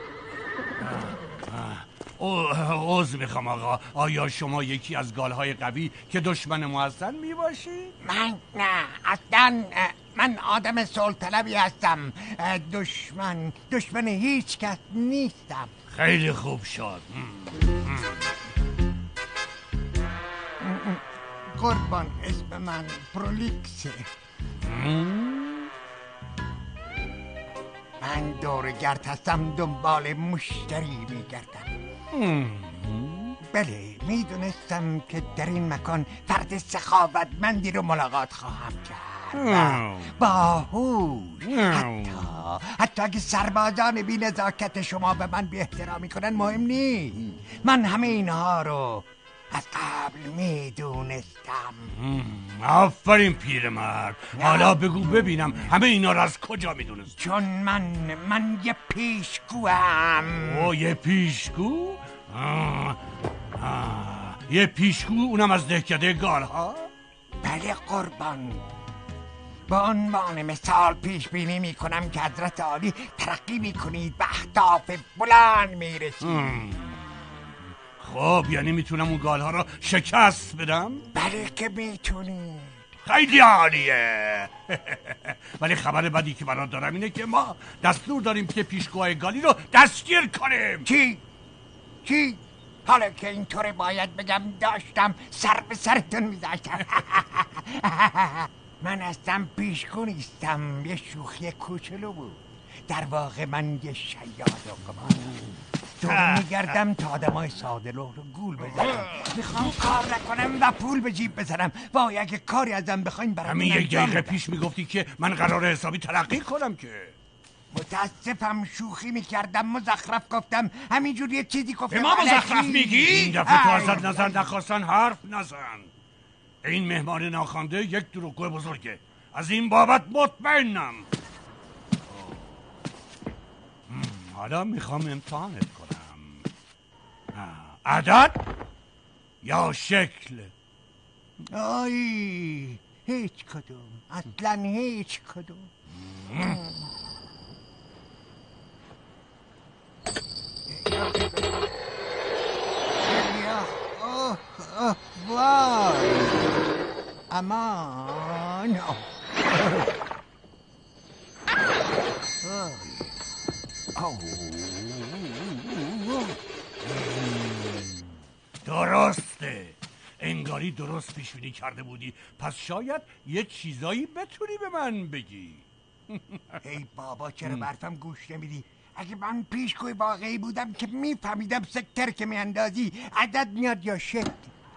عذر میخوام آقا، آیا شما یکی از گالهای قوی که دشمن ما هستن میباشی؟ من نه اصلا من آدم صلح هستم. دشمن هیچ کس نیستم. خیلی خوب شد. قربان اسم من پرولیکسه. من دورگرد هستم، دنبال مشتری میگردم. بله میدونستم که در این مکان فرد سخاوتمندی رو ملاقات خواهم کرد. باهوش. حتی اگه سربازان بی نزاکت شما به من بی احترامی کنن مهم نیست. من همه اینها رو از قبل میدونستم. آفرین پیرمرد. حالا بگو ببینم همه اینا رو از کجا میدونست؟ چون من یه پیشگوام. او یه پیشگو؟ یه پیشگو اونم از دهکده گالها؟ بله قربان. با عنوان مثال پیش بینی میکنم که حضرت عالی ترقی میکنید به اهداف بلند میرسید. خب یعنی میتونم اون گالها رو شکست بدم؟ بله که میتونید. خیلی عالیه. ولی خبر بدی که برات دارم اینه که ما دستور داریم که پیشگوهای گالی رو دستگیر کنیم. چی؟ حالا که اینطوره باید بگم داشتم سر به سرتون میذاشتم. من اصلا پیشگو نیستم، یه شوخی کوچولو بود. در واقع من یه شیاد و قمارم. دور میگردم تا آدمای ساده رو گول بزنم. میخوام کار نکنم و پول به جیب بزنم. وای اگه کاری ازم بخواین برام همین یک دقیقه پیش میگفتی که من قراره حسابی ترقی کنم که. متاسفم شوخی میکردم، مزخرف گفتم، همینجور یه چیزی گفتم. به ما مزخرف میگی؟ این دفعه تو ازت نظر نخواستن حرف نزن. این مهمان ناخوانده یک دروغگو بزرگه، از این بابت مطمئنم. حالا میخوام امتحانت کنم. عدد یا شکل؟ آی هیچ کدوم، اصلا هیچ کدوم. وای امان. درسته، انگاری درست پیش بینی کرده بودی، پس شاید یه چیزایی بتونی به من بگی. ای بابا چرا برفم گوش نمیدی؟ اگه من پیشگوی واقعی بودم که میفهمیدم سکتر که میاندازی عدد میاد یا شکل.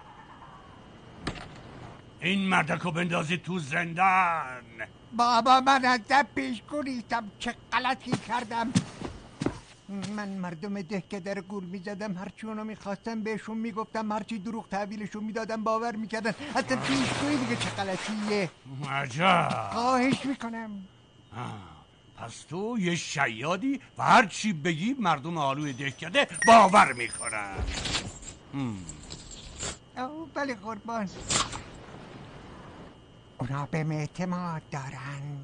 این مردکو بندازی تو زندان. بابا من ازم پیشگو نیستم، چه غلطی کردم. من مردم دهکده رو گول میزدم، هرچی اونا میخواستم بهشون میگفتم، هرچی دروغ تحویلشون میدادم باور میکردن. اصلا پیشگویی دیگه چه غلطیه. عجب. خواهش میکنم. پس تو یه شیادی و هرچی بگی مردم آلوی دهکده باور میکنن. بله قربان، اونا به اعتماد دارن.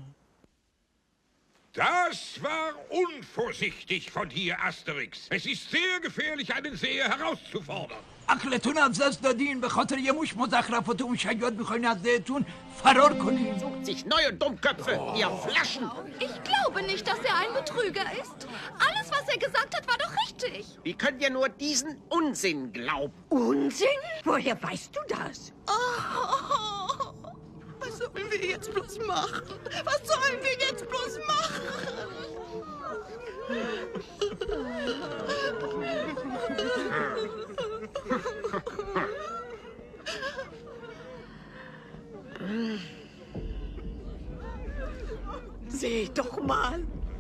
Das war unvorsichtig von dir, Asterix. Es ist sehr gefährlich, einen Seher herauszufordern. عقلتون از دست دادین، به خاطر یه موش مزخرفات اون شیاد میخواین از دهتون فرار کنین. Sucht sich neue Dummköpfe, ihr Flaschen. Ich glaube nicht, dass er ein Betrüger ist. Alles, was er gesagt hat, war doch richtig. nicht. Wie könnt ihr nur diesen Unsinn glauben? Unsinn? Woher weißt du das? Oh, was sollen wir jetzt bloß machen? Was sollen wir jetzt bloß machen? Seht doch mal.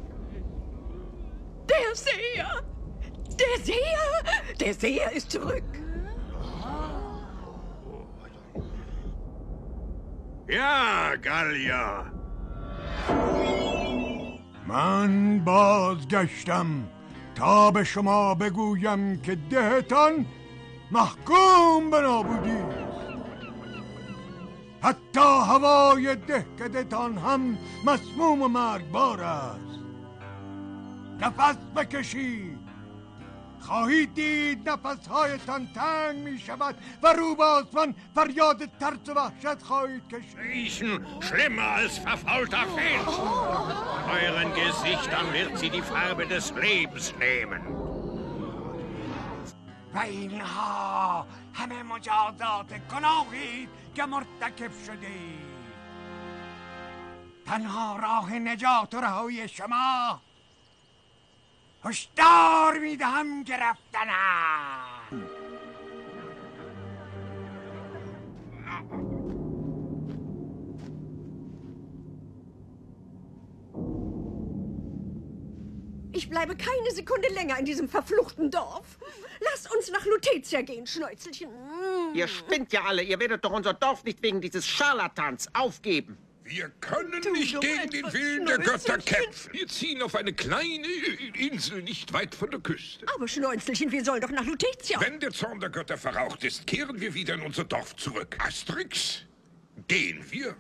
Der Seher! Der Seher! Der Seher ist zurück! Ja, Gallia. من بازگشتم تا به شما بگویم که دهتان محکوم به نابودی است. حتی هوای دهکدهتان هم مسموم و مرگبار است. نفس بکشید، خواهید دید نفسهایتان تنگ می شود و رو به آسمان فریاد ترس و وحشت خواهید کشید. Riechen schlimmer als verfaulter Filz. Euren Gesichtern wird sie die Farbe des Lebens nehmen. و اینها همه مجازات گناهید که مرتکب شدید. تنها راه نجات و رهایی شما هشدار میدهم که رفتنم. Ich bleibe keine Sekunde länger in diesem verfluchten Dorf. Lass uns nach Lutetia gehen, Schnäuzelchen. Ihr spinnt ja alle. Ihr werdet doch unser Dorf nicht wegen dieses Scharlatans aufgeben. Wir können nicht gegen den Willen der Götter kämpfen. Wir ziehen auf eine kleine Insel nicht weit von der Küste. Aber Schnäuzelchen, wir sollen doch nach Lutetia. Wenn der Zorn der Götter verraucht ist, kehren wir wieder in unser Dorf zurück. Asterix, gehen wir?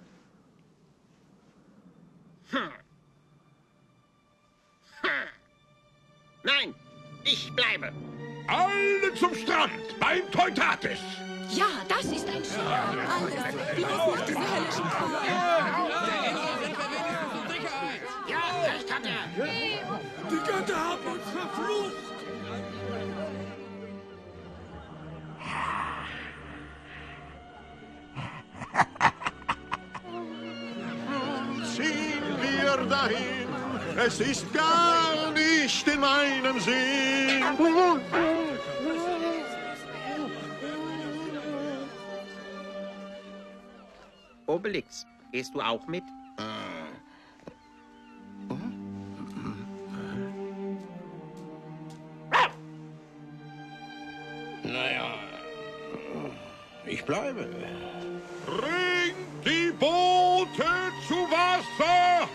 Nein, ich bleibe. Alle zum Strand, beim Teutates. Ja, das ist ein Schirm. Alles, bloß nicht diese höllischen Feuer. Ja, recht hat er. Die Götter haben uns verflucht. Ziehen wir dahin, es ist gar nicht in meinem Sinn. Obelix, gehst du auch mit? Naja, ich bleibe. Bringt die Boote zu Wasser!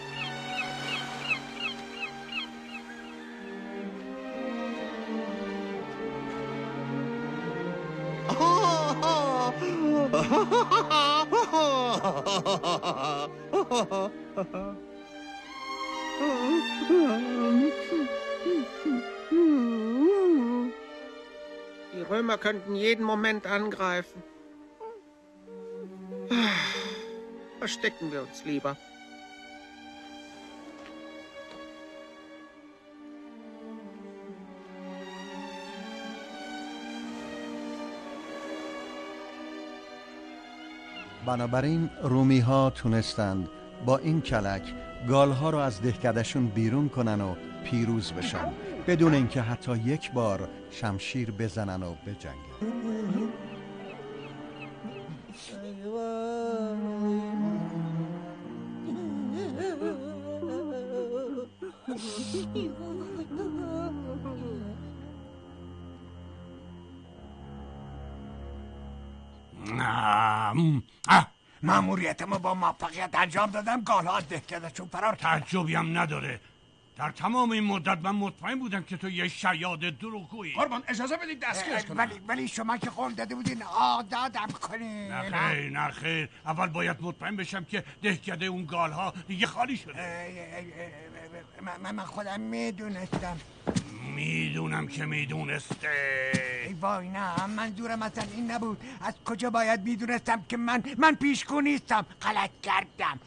Die Römer könnten jeden Moment angreifen. Verstecken wir uns lieber. بنابراین رومی ها تونستند با این کلک گالها رو از دهکدهشون بیرون کنن و پیروز بشن بدون اینکه حتی یک بار شمشیر بزنن و بجنگن. مأموریتمو با موفقیت انجام دادم. گالها از دهکدهشون فرار کردن. تعجبی هم نداره. در تمام این مدت من مطمئن بودم که تو یه شیاد دروغگویی. قربان اجازه بدید دستگیرش کنم. ولی شما که قول داده بودین آدادم کنین. نه خیر. اول باید مطمئن بشم که دهکده اون گالها دیگه خالی شده. من خودم میدونستم. میدونم که میدونسته. ای وای نه، منظورم اصلا این نبود. از کجا باید میدونستم که من پیشگو نیستم. غلط کردم.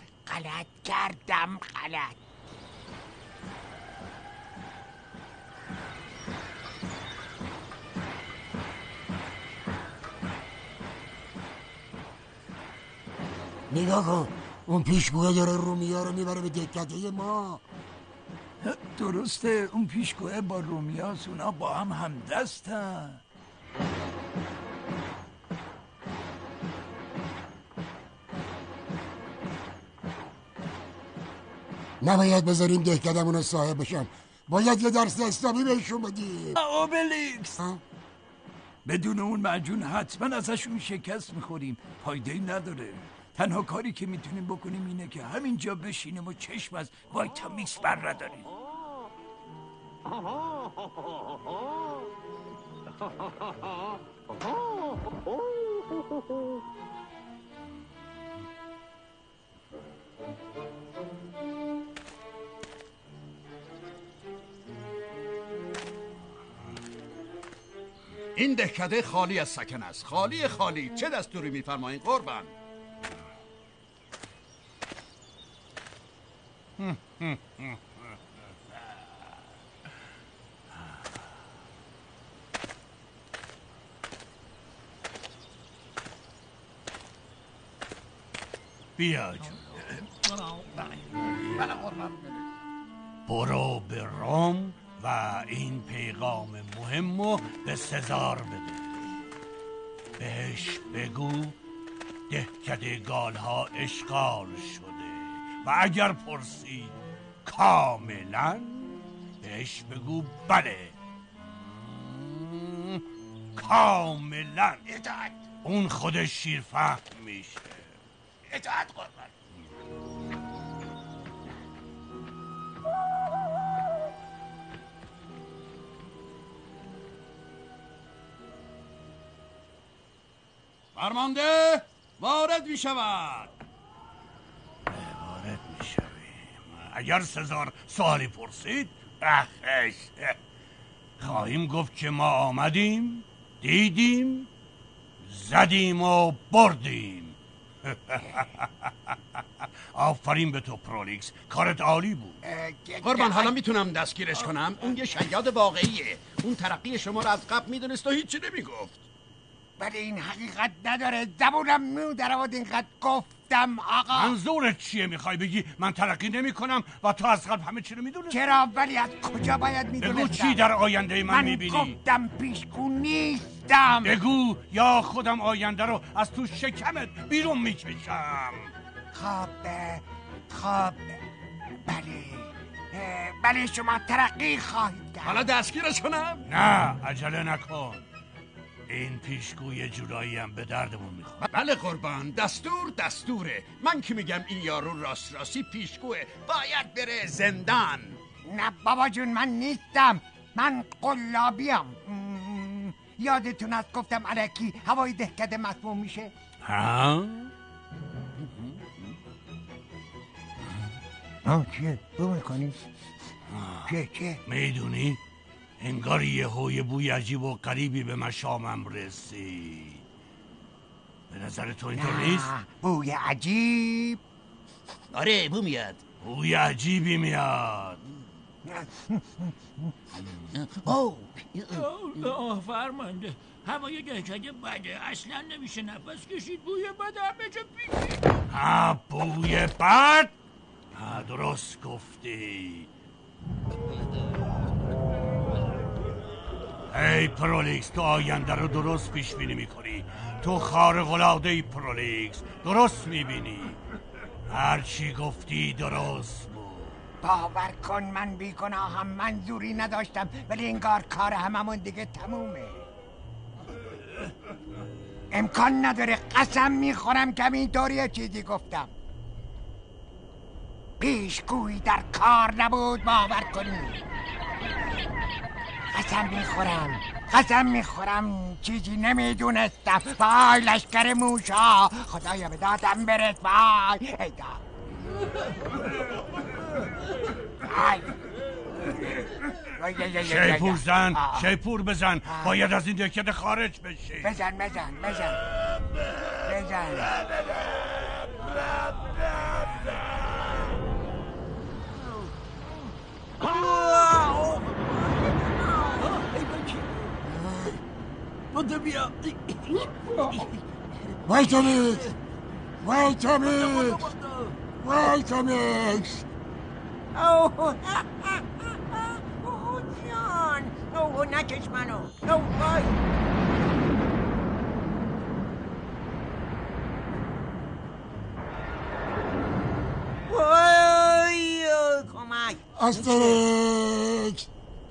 نگاه کن اون پیشگوه داره رومیا رو میبره به دهکده ما. درسته اون پیشگوه با رومیاست، اونا با هم همدستن. نباید بذاریم دهکدمون رو صاحب بشن، باید یه درس اسلامی بهشون بدیم. اوبلیکس بدون اون معجون حتما ازشون شکست میخوریم، فایده‌ای نداره. تنها کاری که میتونیم بکنیم اینه که همینجا بشینیم و چشم از وایتامیکس بر نداریم. این دهکده خالی از سکن است. خالی. چه دستوری میفرمایید قربان؟ بیا برو به روم و این پیغام مهمو به سزار بده. بهش بگو دهکده گالها اشغال شده و اگر پرسید کاملا بهش بگو بله کاملا. اون خودش شیرفهم میشه. اطاعت قربان. فرمانده وارد می شود. وارد می شویم. اگر سزار سوالی پرسید بخش خواهیم گفت که ما آمدیم، دیدیم، زدیم و بردیم. آفرین به تو پرولیکس، کارت عالی بود. قربان حالا میتونم دستگیرش کنم؟ اون یه شیاد واقعیه. اون ترقی شما رو از قبل میدونست و هیچی نمیگفت. ولی این حقیقت نداره. زبونم میدره و اینقدر گفتم آقا. منظورت چیه؟ میخوای بگی من ترقی نمی کنم و تو از قبل همه چی رو میدونستی؟ چرا؟ ولی از کجا باید میدونستم؟ بگو چی در آینده من میبینی؟ من گفتم پیشگو نیستم. بگو یا خودم آینده رو از تو شکمت بیرون میکشم. خب بله شما ترقی خواهید کرد. حالا دستگیرش کنم؟ نه عجله نکن. این پیشگو یه جورایی هم به دردمون میخواد. بله قربان، دستوره. من که میگم این یارو راستی پیشگوه، باید بره زندان. نه بابا جون من نیستم، من قلابیم. یادتون از گفتم الکی هوای دهکده مسموم میشه؟ ها؟ چیه؟ بو میکنی؟ چه؟ میدونی؟ انگار یه بوی عجیب و غریبی به مشامم رسید. به نظر تو اینطور نیست؟ بوی عجیب؟ آره بو میاد. بوی عجیبی میاد. فرمانده هوای دهکده بده، اصلا نمیشه نفس کشید. بوی بده همه جا پیچید. بوی بد؟ درست گفتی. ای پرولیکس، تو آینده رو درست پیش بینی میکنی. تو خارق‌العاده‌ای پرولیکس، درست میبینی. هرچی گفتی درست بود. باور کن من بیگناهم، منظوری نداشتم، ولی انگار کار هممون دیگه تمومه. امکان نداره، قسم میخورم که اینطوری چیزی گفتم. پیشگویی در کار نبود، باور کنی. قسم میخورم چیزی نمیدونستم. وای لشکر موشا، خدایا به دادم برس. وای ایدا شیپور بزن. باید از این دهکده خارج بشی. بزن بودو بیا. وایتامیکس وایتامیکس وایتامیکس اوه جان اوه نکش منو وای وای کمک آستریکس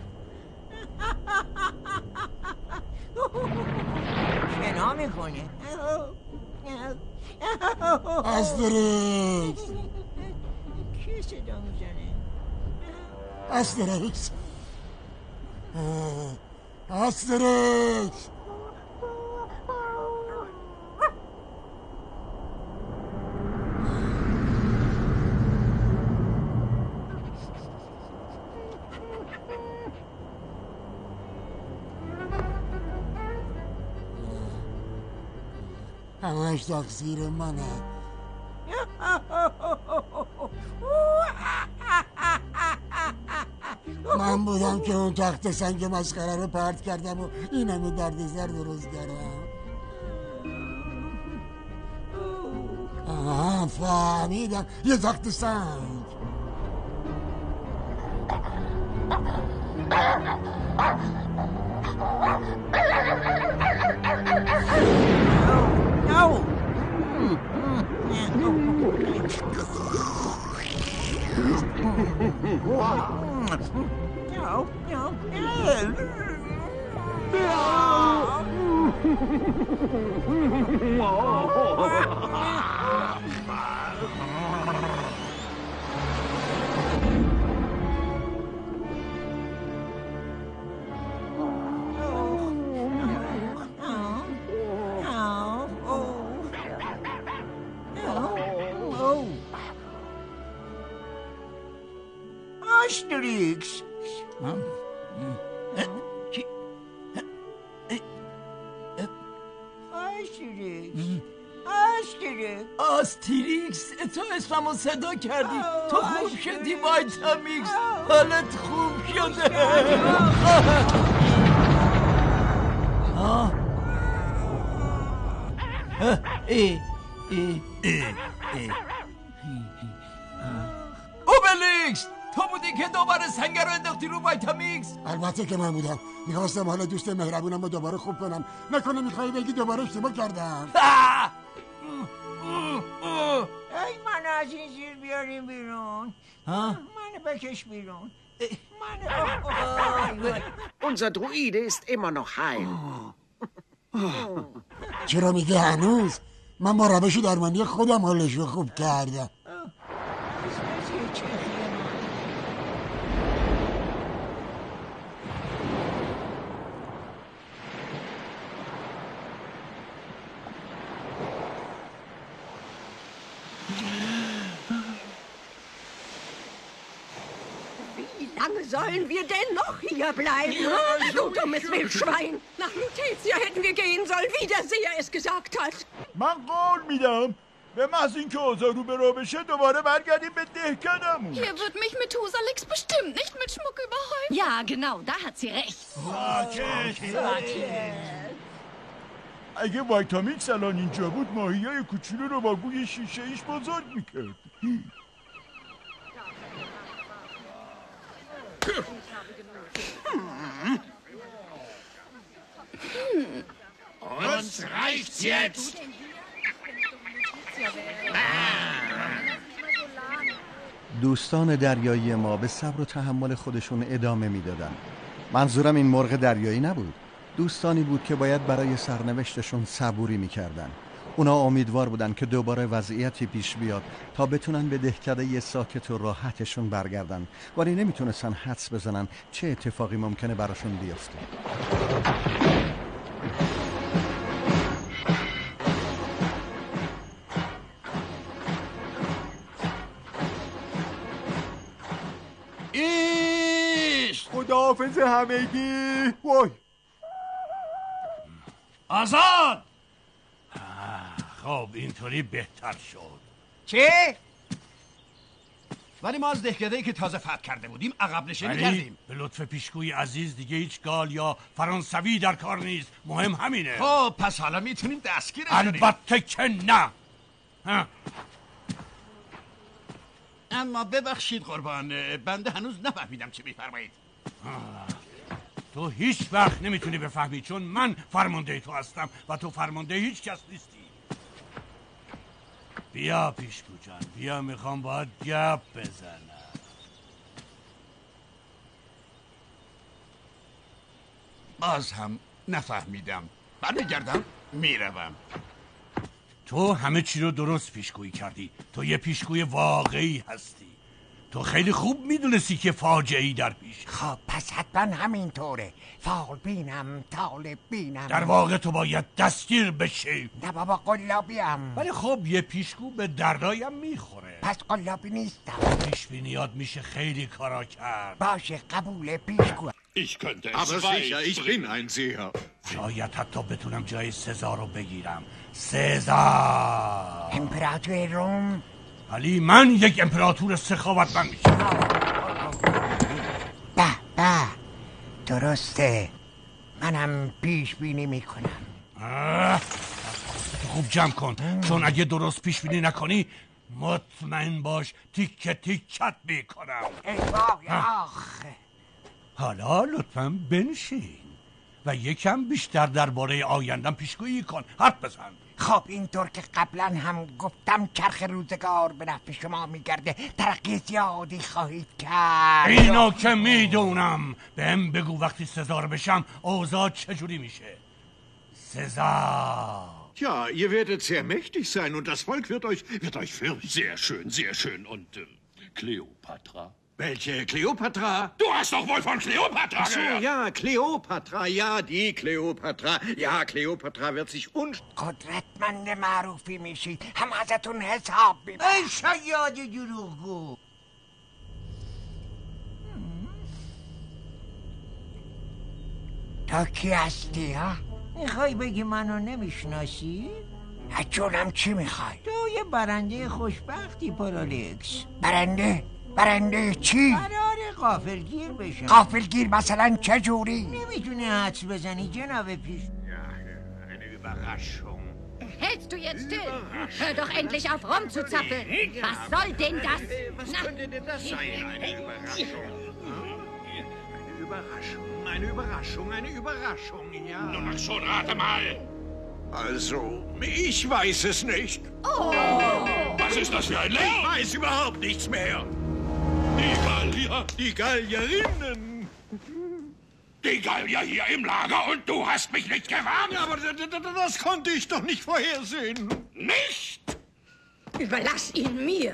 شنا میکنه آستریکس کی صدا میزنه آستریکس آستریکس همش تقصیر منه من بودم که اون تخت سنگ مسخره رو پرت کردم و این همه دردسر درست کردم. فهمیدم یه تخت سنگ. آستریکس آستریکس تو اسممو صدا کردی. تو خوب شدی وایتامیکس. حالت خوب شده. اوبلیکس تو بودی که دوباره سنگ رو انداختی رو وایتامیکس؟ البته که من بودم. میخواستم حالا دوست مهربونم رو دوباره خوب کنم. نکنه میخوایی بگی دوباره اشتباه کردم. ای من از این زیر بیاریم بیرون. منو بکش بیرون. Unser Druide ist immer noch heil. چرا میگه هنوز؟ من با روش درمانی خودم حالش رو خوب کردم. Wie lange sollen wir denn noch hier bleiben? Du dummes Wildschwein! Nach Lutetia hätten wir gehen sollen, wie der Seher es gesagt hat. من قول میدم به محض اینکه اوضاع رو به رو بشه دوباره برگردیم به دهکدمون. Hier wird mich Methusalix bestimmt nicht mit Schmuck überhäufen. Ja, genau, da hat sie recht. اگه وایتامیکس الان اینجا بود ماهیای کوچولو رو با گوی شیشه ایش بزرگ میکرد. Uns reicht's jetzt! دوستان دریایی ما به صبر و تحمل خودشون ادامه میدادن. منظورم این مرغ دریایی نبود. دوستانی بود که باید برای سرنوشتشون صبوری میکردن. اونا امیدوار بودن که دوباره وضعیتی پیش بیاد تا بتونن به دهکده ساکت و راحتشون برگردن، ولی نمیتونستن حدس بزنن چه اتفاقی ممکنه براشون بیفته. خداحافظ همگی. وای آزاد. خب اینطوری بهتر شد. چه؟ ولی ما از دهکده‌ای که تازه فتح کرده بودیم عقب نشینی ولی کردیم. به لطف پیشگوی عزیز دیگه هیچ گال یا فرانسوی در کار نیست. مهم همینه. خب پس حالا میتونیم دستگیرش کنیم. البته که نه. اما ببخشید قربان، بنده هنوز نفهمیدم چی میفرمایید. تو هیچ وقت نمیتونی بفهمی، چون من فرمانده تو هستم و تو فرمانده هیچ کس نیستی. بیا پیشگو جان، بیا، میخوام باید گپ بزنم. باز هم نفهمیدم. برمیگردم میروم. تو همه چی رو درست پیشگویی کردی. تو یه پیشگوی واقعی هستی. تو خیلی خوب میدونستی که فاجعه‌ای در پیش. خب پس حتما همینطوره. فال بینم طالب بینم. در واقع تو باید دستگیر بشی. نه بابا قلابیم. ولی خب یه پیشگو به دردایم میخوره. پس قلابی نیستم. پیشبینیات میشه خیلی کارا کرد. باشه قبول پیشگو. Ich könnte es Aber sicher, ich bin ein Seher. شاید حتی بتونم جای سزار رو بگیرم. سزار امپراتور روم. ولی من یک امپراتور سخاوتمند میشم. به درسته. منم پیش بینی میکنم. تو خوب جمع کن، چون اگه درست پیش بینی نکنی مطمئن باش تیکه تیکت میکنم. ای وای آخه. حالا لطفاً بنشین و یکم بیشتر درباره آیندم پیشگویی کن. حرف بزن. خب اینطور که قبلا هم گفتم چرخ روزگار به نفع شما میگرده. ترقی زیادی خواهید کرد. اینو که میدونم. بهم بگو وقتی سزار بشم اوضاع چجوری میشه. سزار. Ja, ihr werdet sehr mächtig sein und das Volk wird euch fürchten. Sehr schön, sehr schön. Und Kleopatra? Welche Kleopatra? Du hast doch wohl von Kleopatra Ach so, gehört. ja, Kleopatra, ja, die Kleopatra. Ja, Kleopatra wird sich قدرتمند معروفی میشید. هم ازتون حساب میبرم. ای شیاد دروغگو. تا کی هستی ها؟ میخوای بگی منو نمیشناسی؟ از جونم چی میخوای؟ تو یه برنده خوشبختی پارالکس. برنده چی؟ قراره غافلگیر بشم. غافلگیر مثلا چه جوری؟ نمیتونی حدس بزنی جناب پیش. Eine Überraschung. Hältst du jetzt still? Hör doch endlich auf rumzuzappeln. Was soll denn das? Was könnte denn das sein? Eine Überraschung. Eine Überraschung, ja. Nun mach schon, rate mal. Also, ich weiß es nicht. Oh. Was ist das für ein Lärm? Ich weiß überhaupt nichts mehr. Die Gallier. Die Gallierinnen. Die Gallier hier im Lager und du hast mich nicht gewarnt. Aber das konnte ich doch nicht vorhersehen. Nicht? Überlass ihn mir.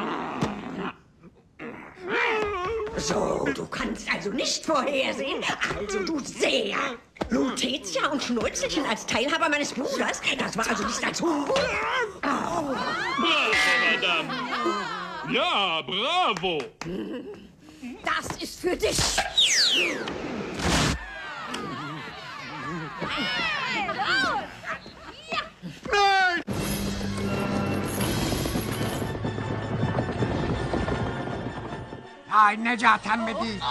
So, du kannst also nicht vorhersehen. Also, du Seher. Lutetia und Schnurzelchen als Teilhaber meines Bruders. Das war also nicht als Humbug. Bravo, Madame. Ja, bravo. Das ist für dich. Nein! ای نجاتم بدید.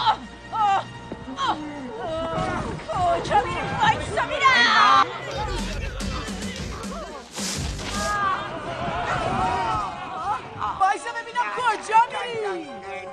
کجا میری؟ وایسا میرم. وایسا ببینم کجا میری.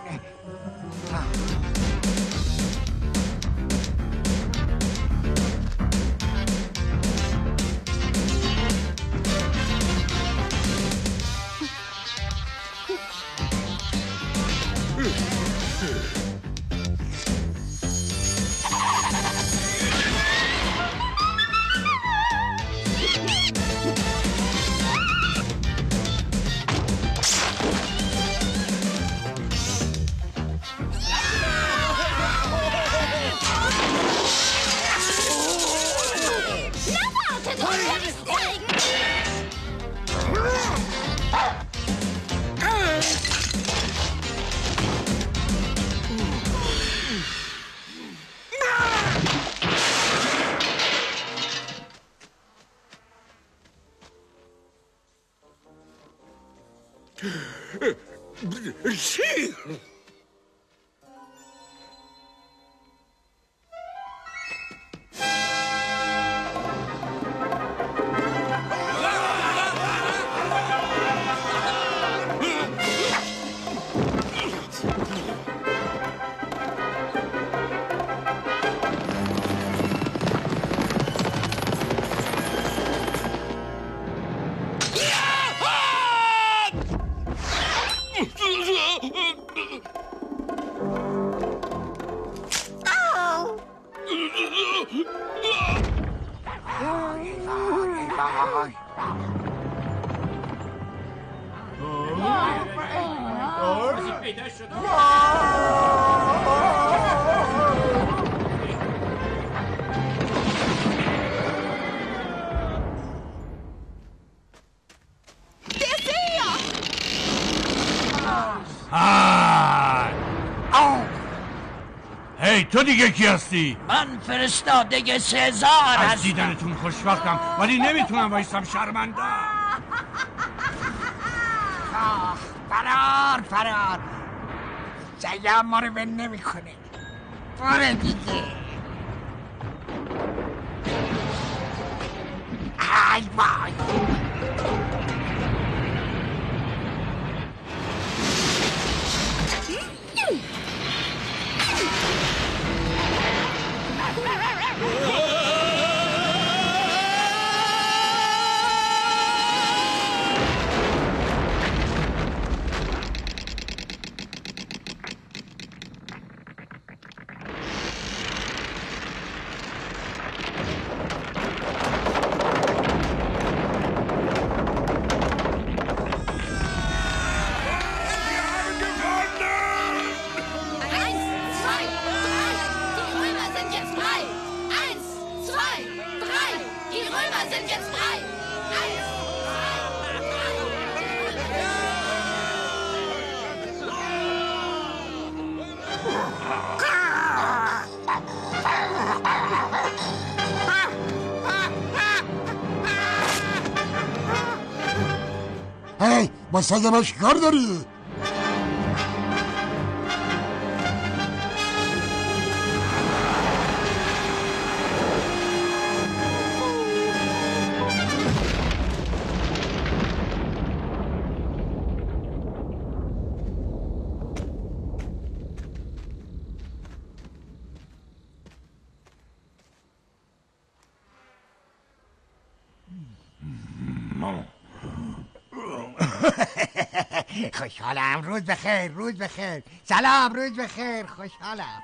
Sie! پیدا شد. هی تو دیگه کی هستی؟ من فرستاده سزار از هستم. دیدنتون خوشوقتم ولی نمیتونم وایستم شرمنده. فرار سیاه ما رو بند نمی کنه. برو دیگه. ای وای هی با سگ ما چیکار داری؟ خوشحالم. روز بخیر. سلام، روز بخیر. خوشحالم.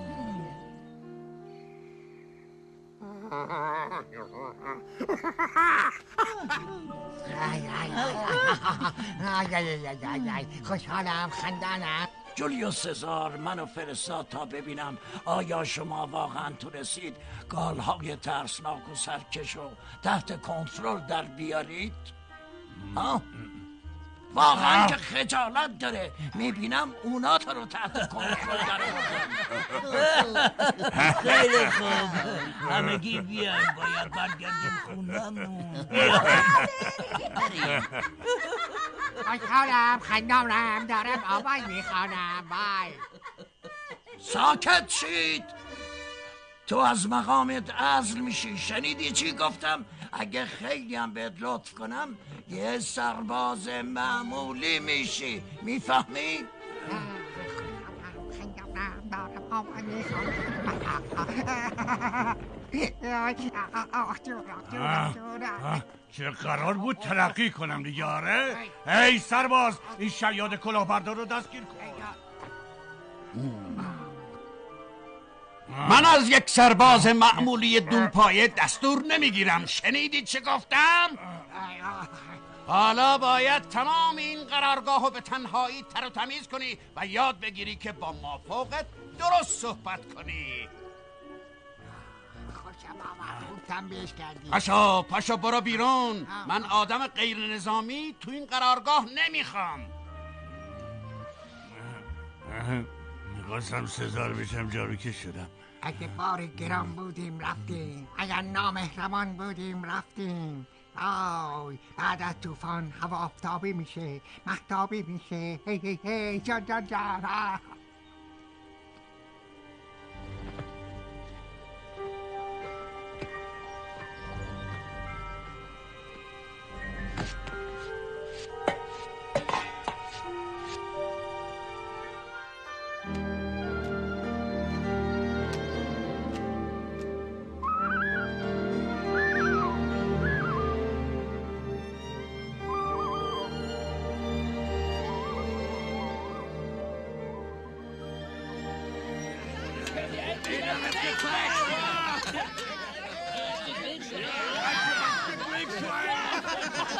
خوشحالم، خندانم. جولیوس سزار منو فرستاد تا ببینم آیا شما واقعا تونستید گالهای ترسناک و سرکش رو تحت کنترل در بیارید؟ ها؟ واقعا که خجالت داره. میبینم اونا تا رو تحت کنترل در آوردن. خیلی خوب، همگی بیاین، باید برگردیم خونمون. خوشحالم، خندانم، دارم آوای میخوانم. بای ساکت شید. تو از مقامت عزل میشی. شنیدی چی گفتم؟ اگه خیلی هم بهت لطف کنم یه سرباز معمولی میشی. میفهمی؟ چه قرار بود ترقی کنم دیگه؟ آره؟ ای سرباز، این شیاد کلاهبردار رو دستگیر کن. من از یک سرباز معمولی دونپایه دستور نمیگیرم. شنیدید چه گفتم؟ حالا باید تمام این قرارگاه رو به تنهایی تر و تمیز کنی و یاد بگیری که با مافوقت درست صحبت کنی. تنبیهش کردی. پاشو برو بیرون. من آدم غیر نظامی تو این قرارگاه نمیخوام. میخواستم سزار بشم جاروکش شدم. اگه بار گران بودیم رفتیم، اگر نامهرمان بودیم رفتیم. آی بعد از طوفان هوا آفتابی میشه، مهتابی میشه. هی جان.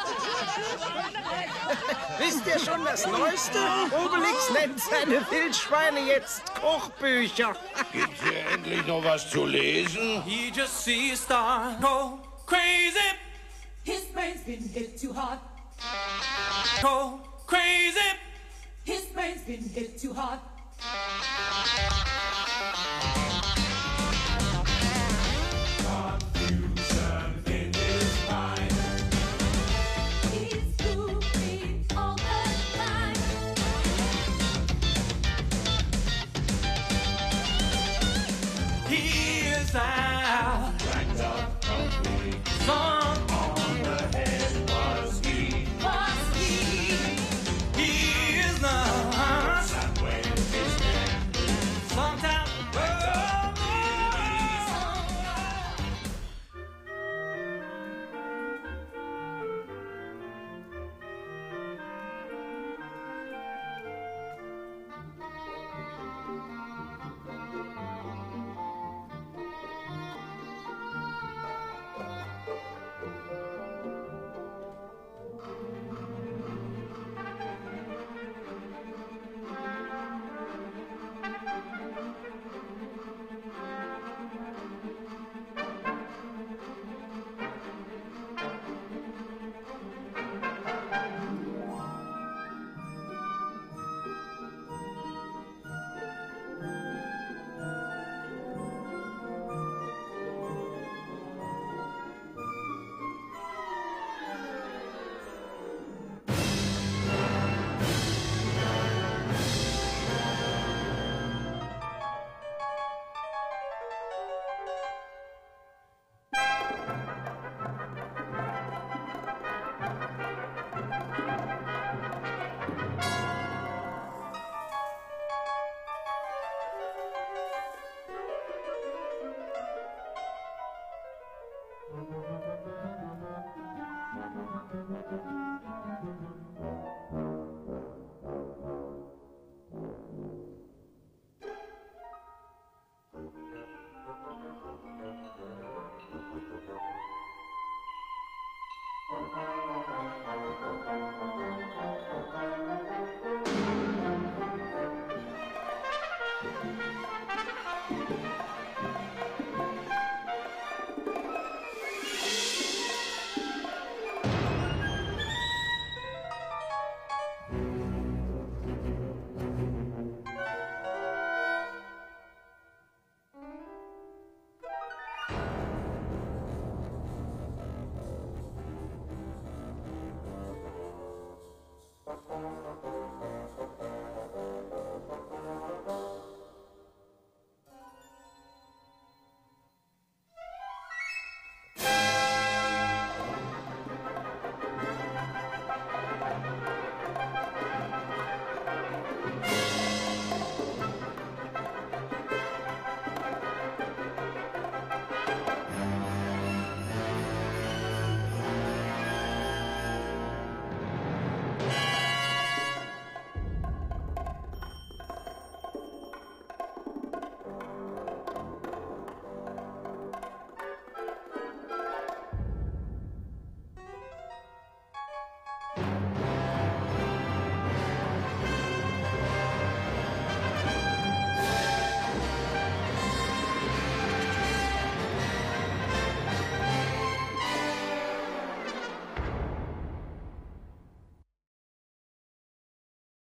Wisst ihr schon das Neueste? Obelix nennt seine Wildschweine jetzt Kochbücher. Gibt's hier endlich noch was zu lesen? He just sees a star go crazy. His brain's been hit too hard. Go crazy. His brain's been hit too hard. Confusion in his mind. He's goofy all the time. He is out. Complete.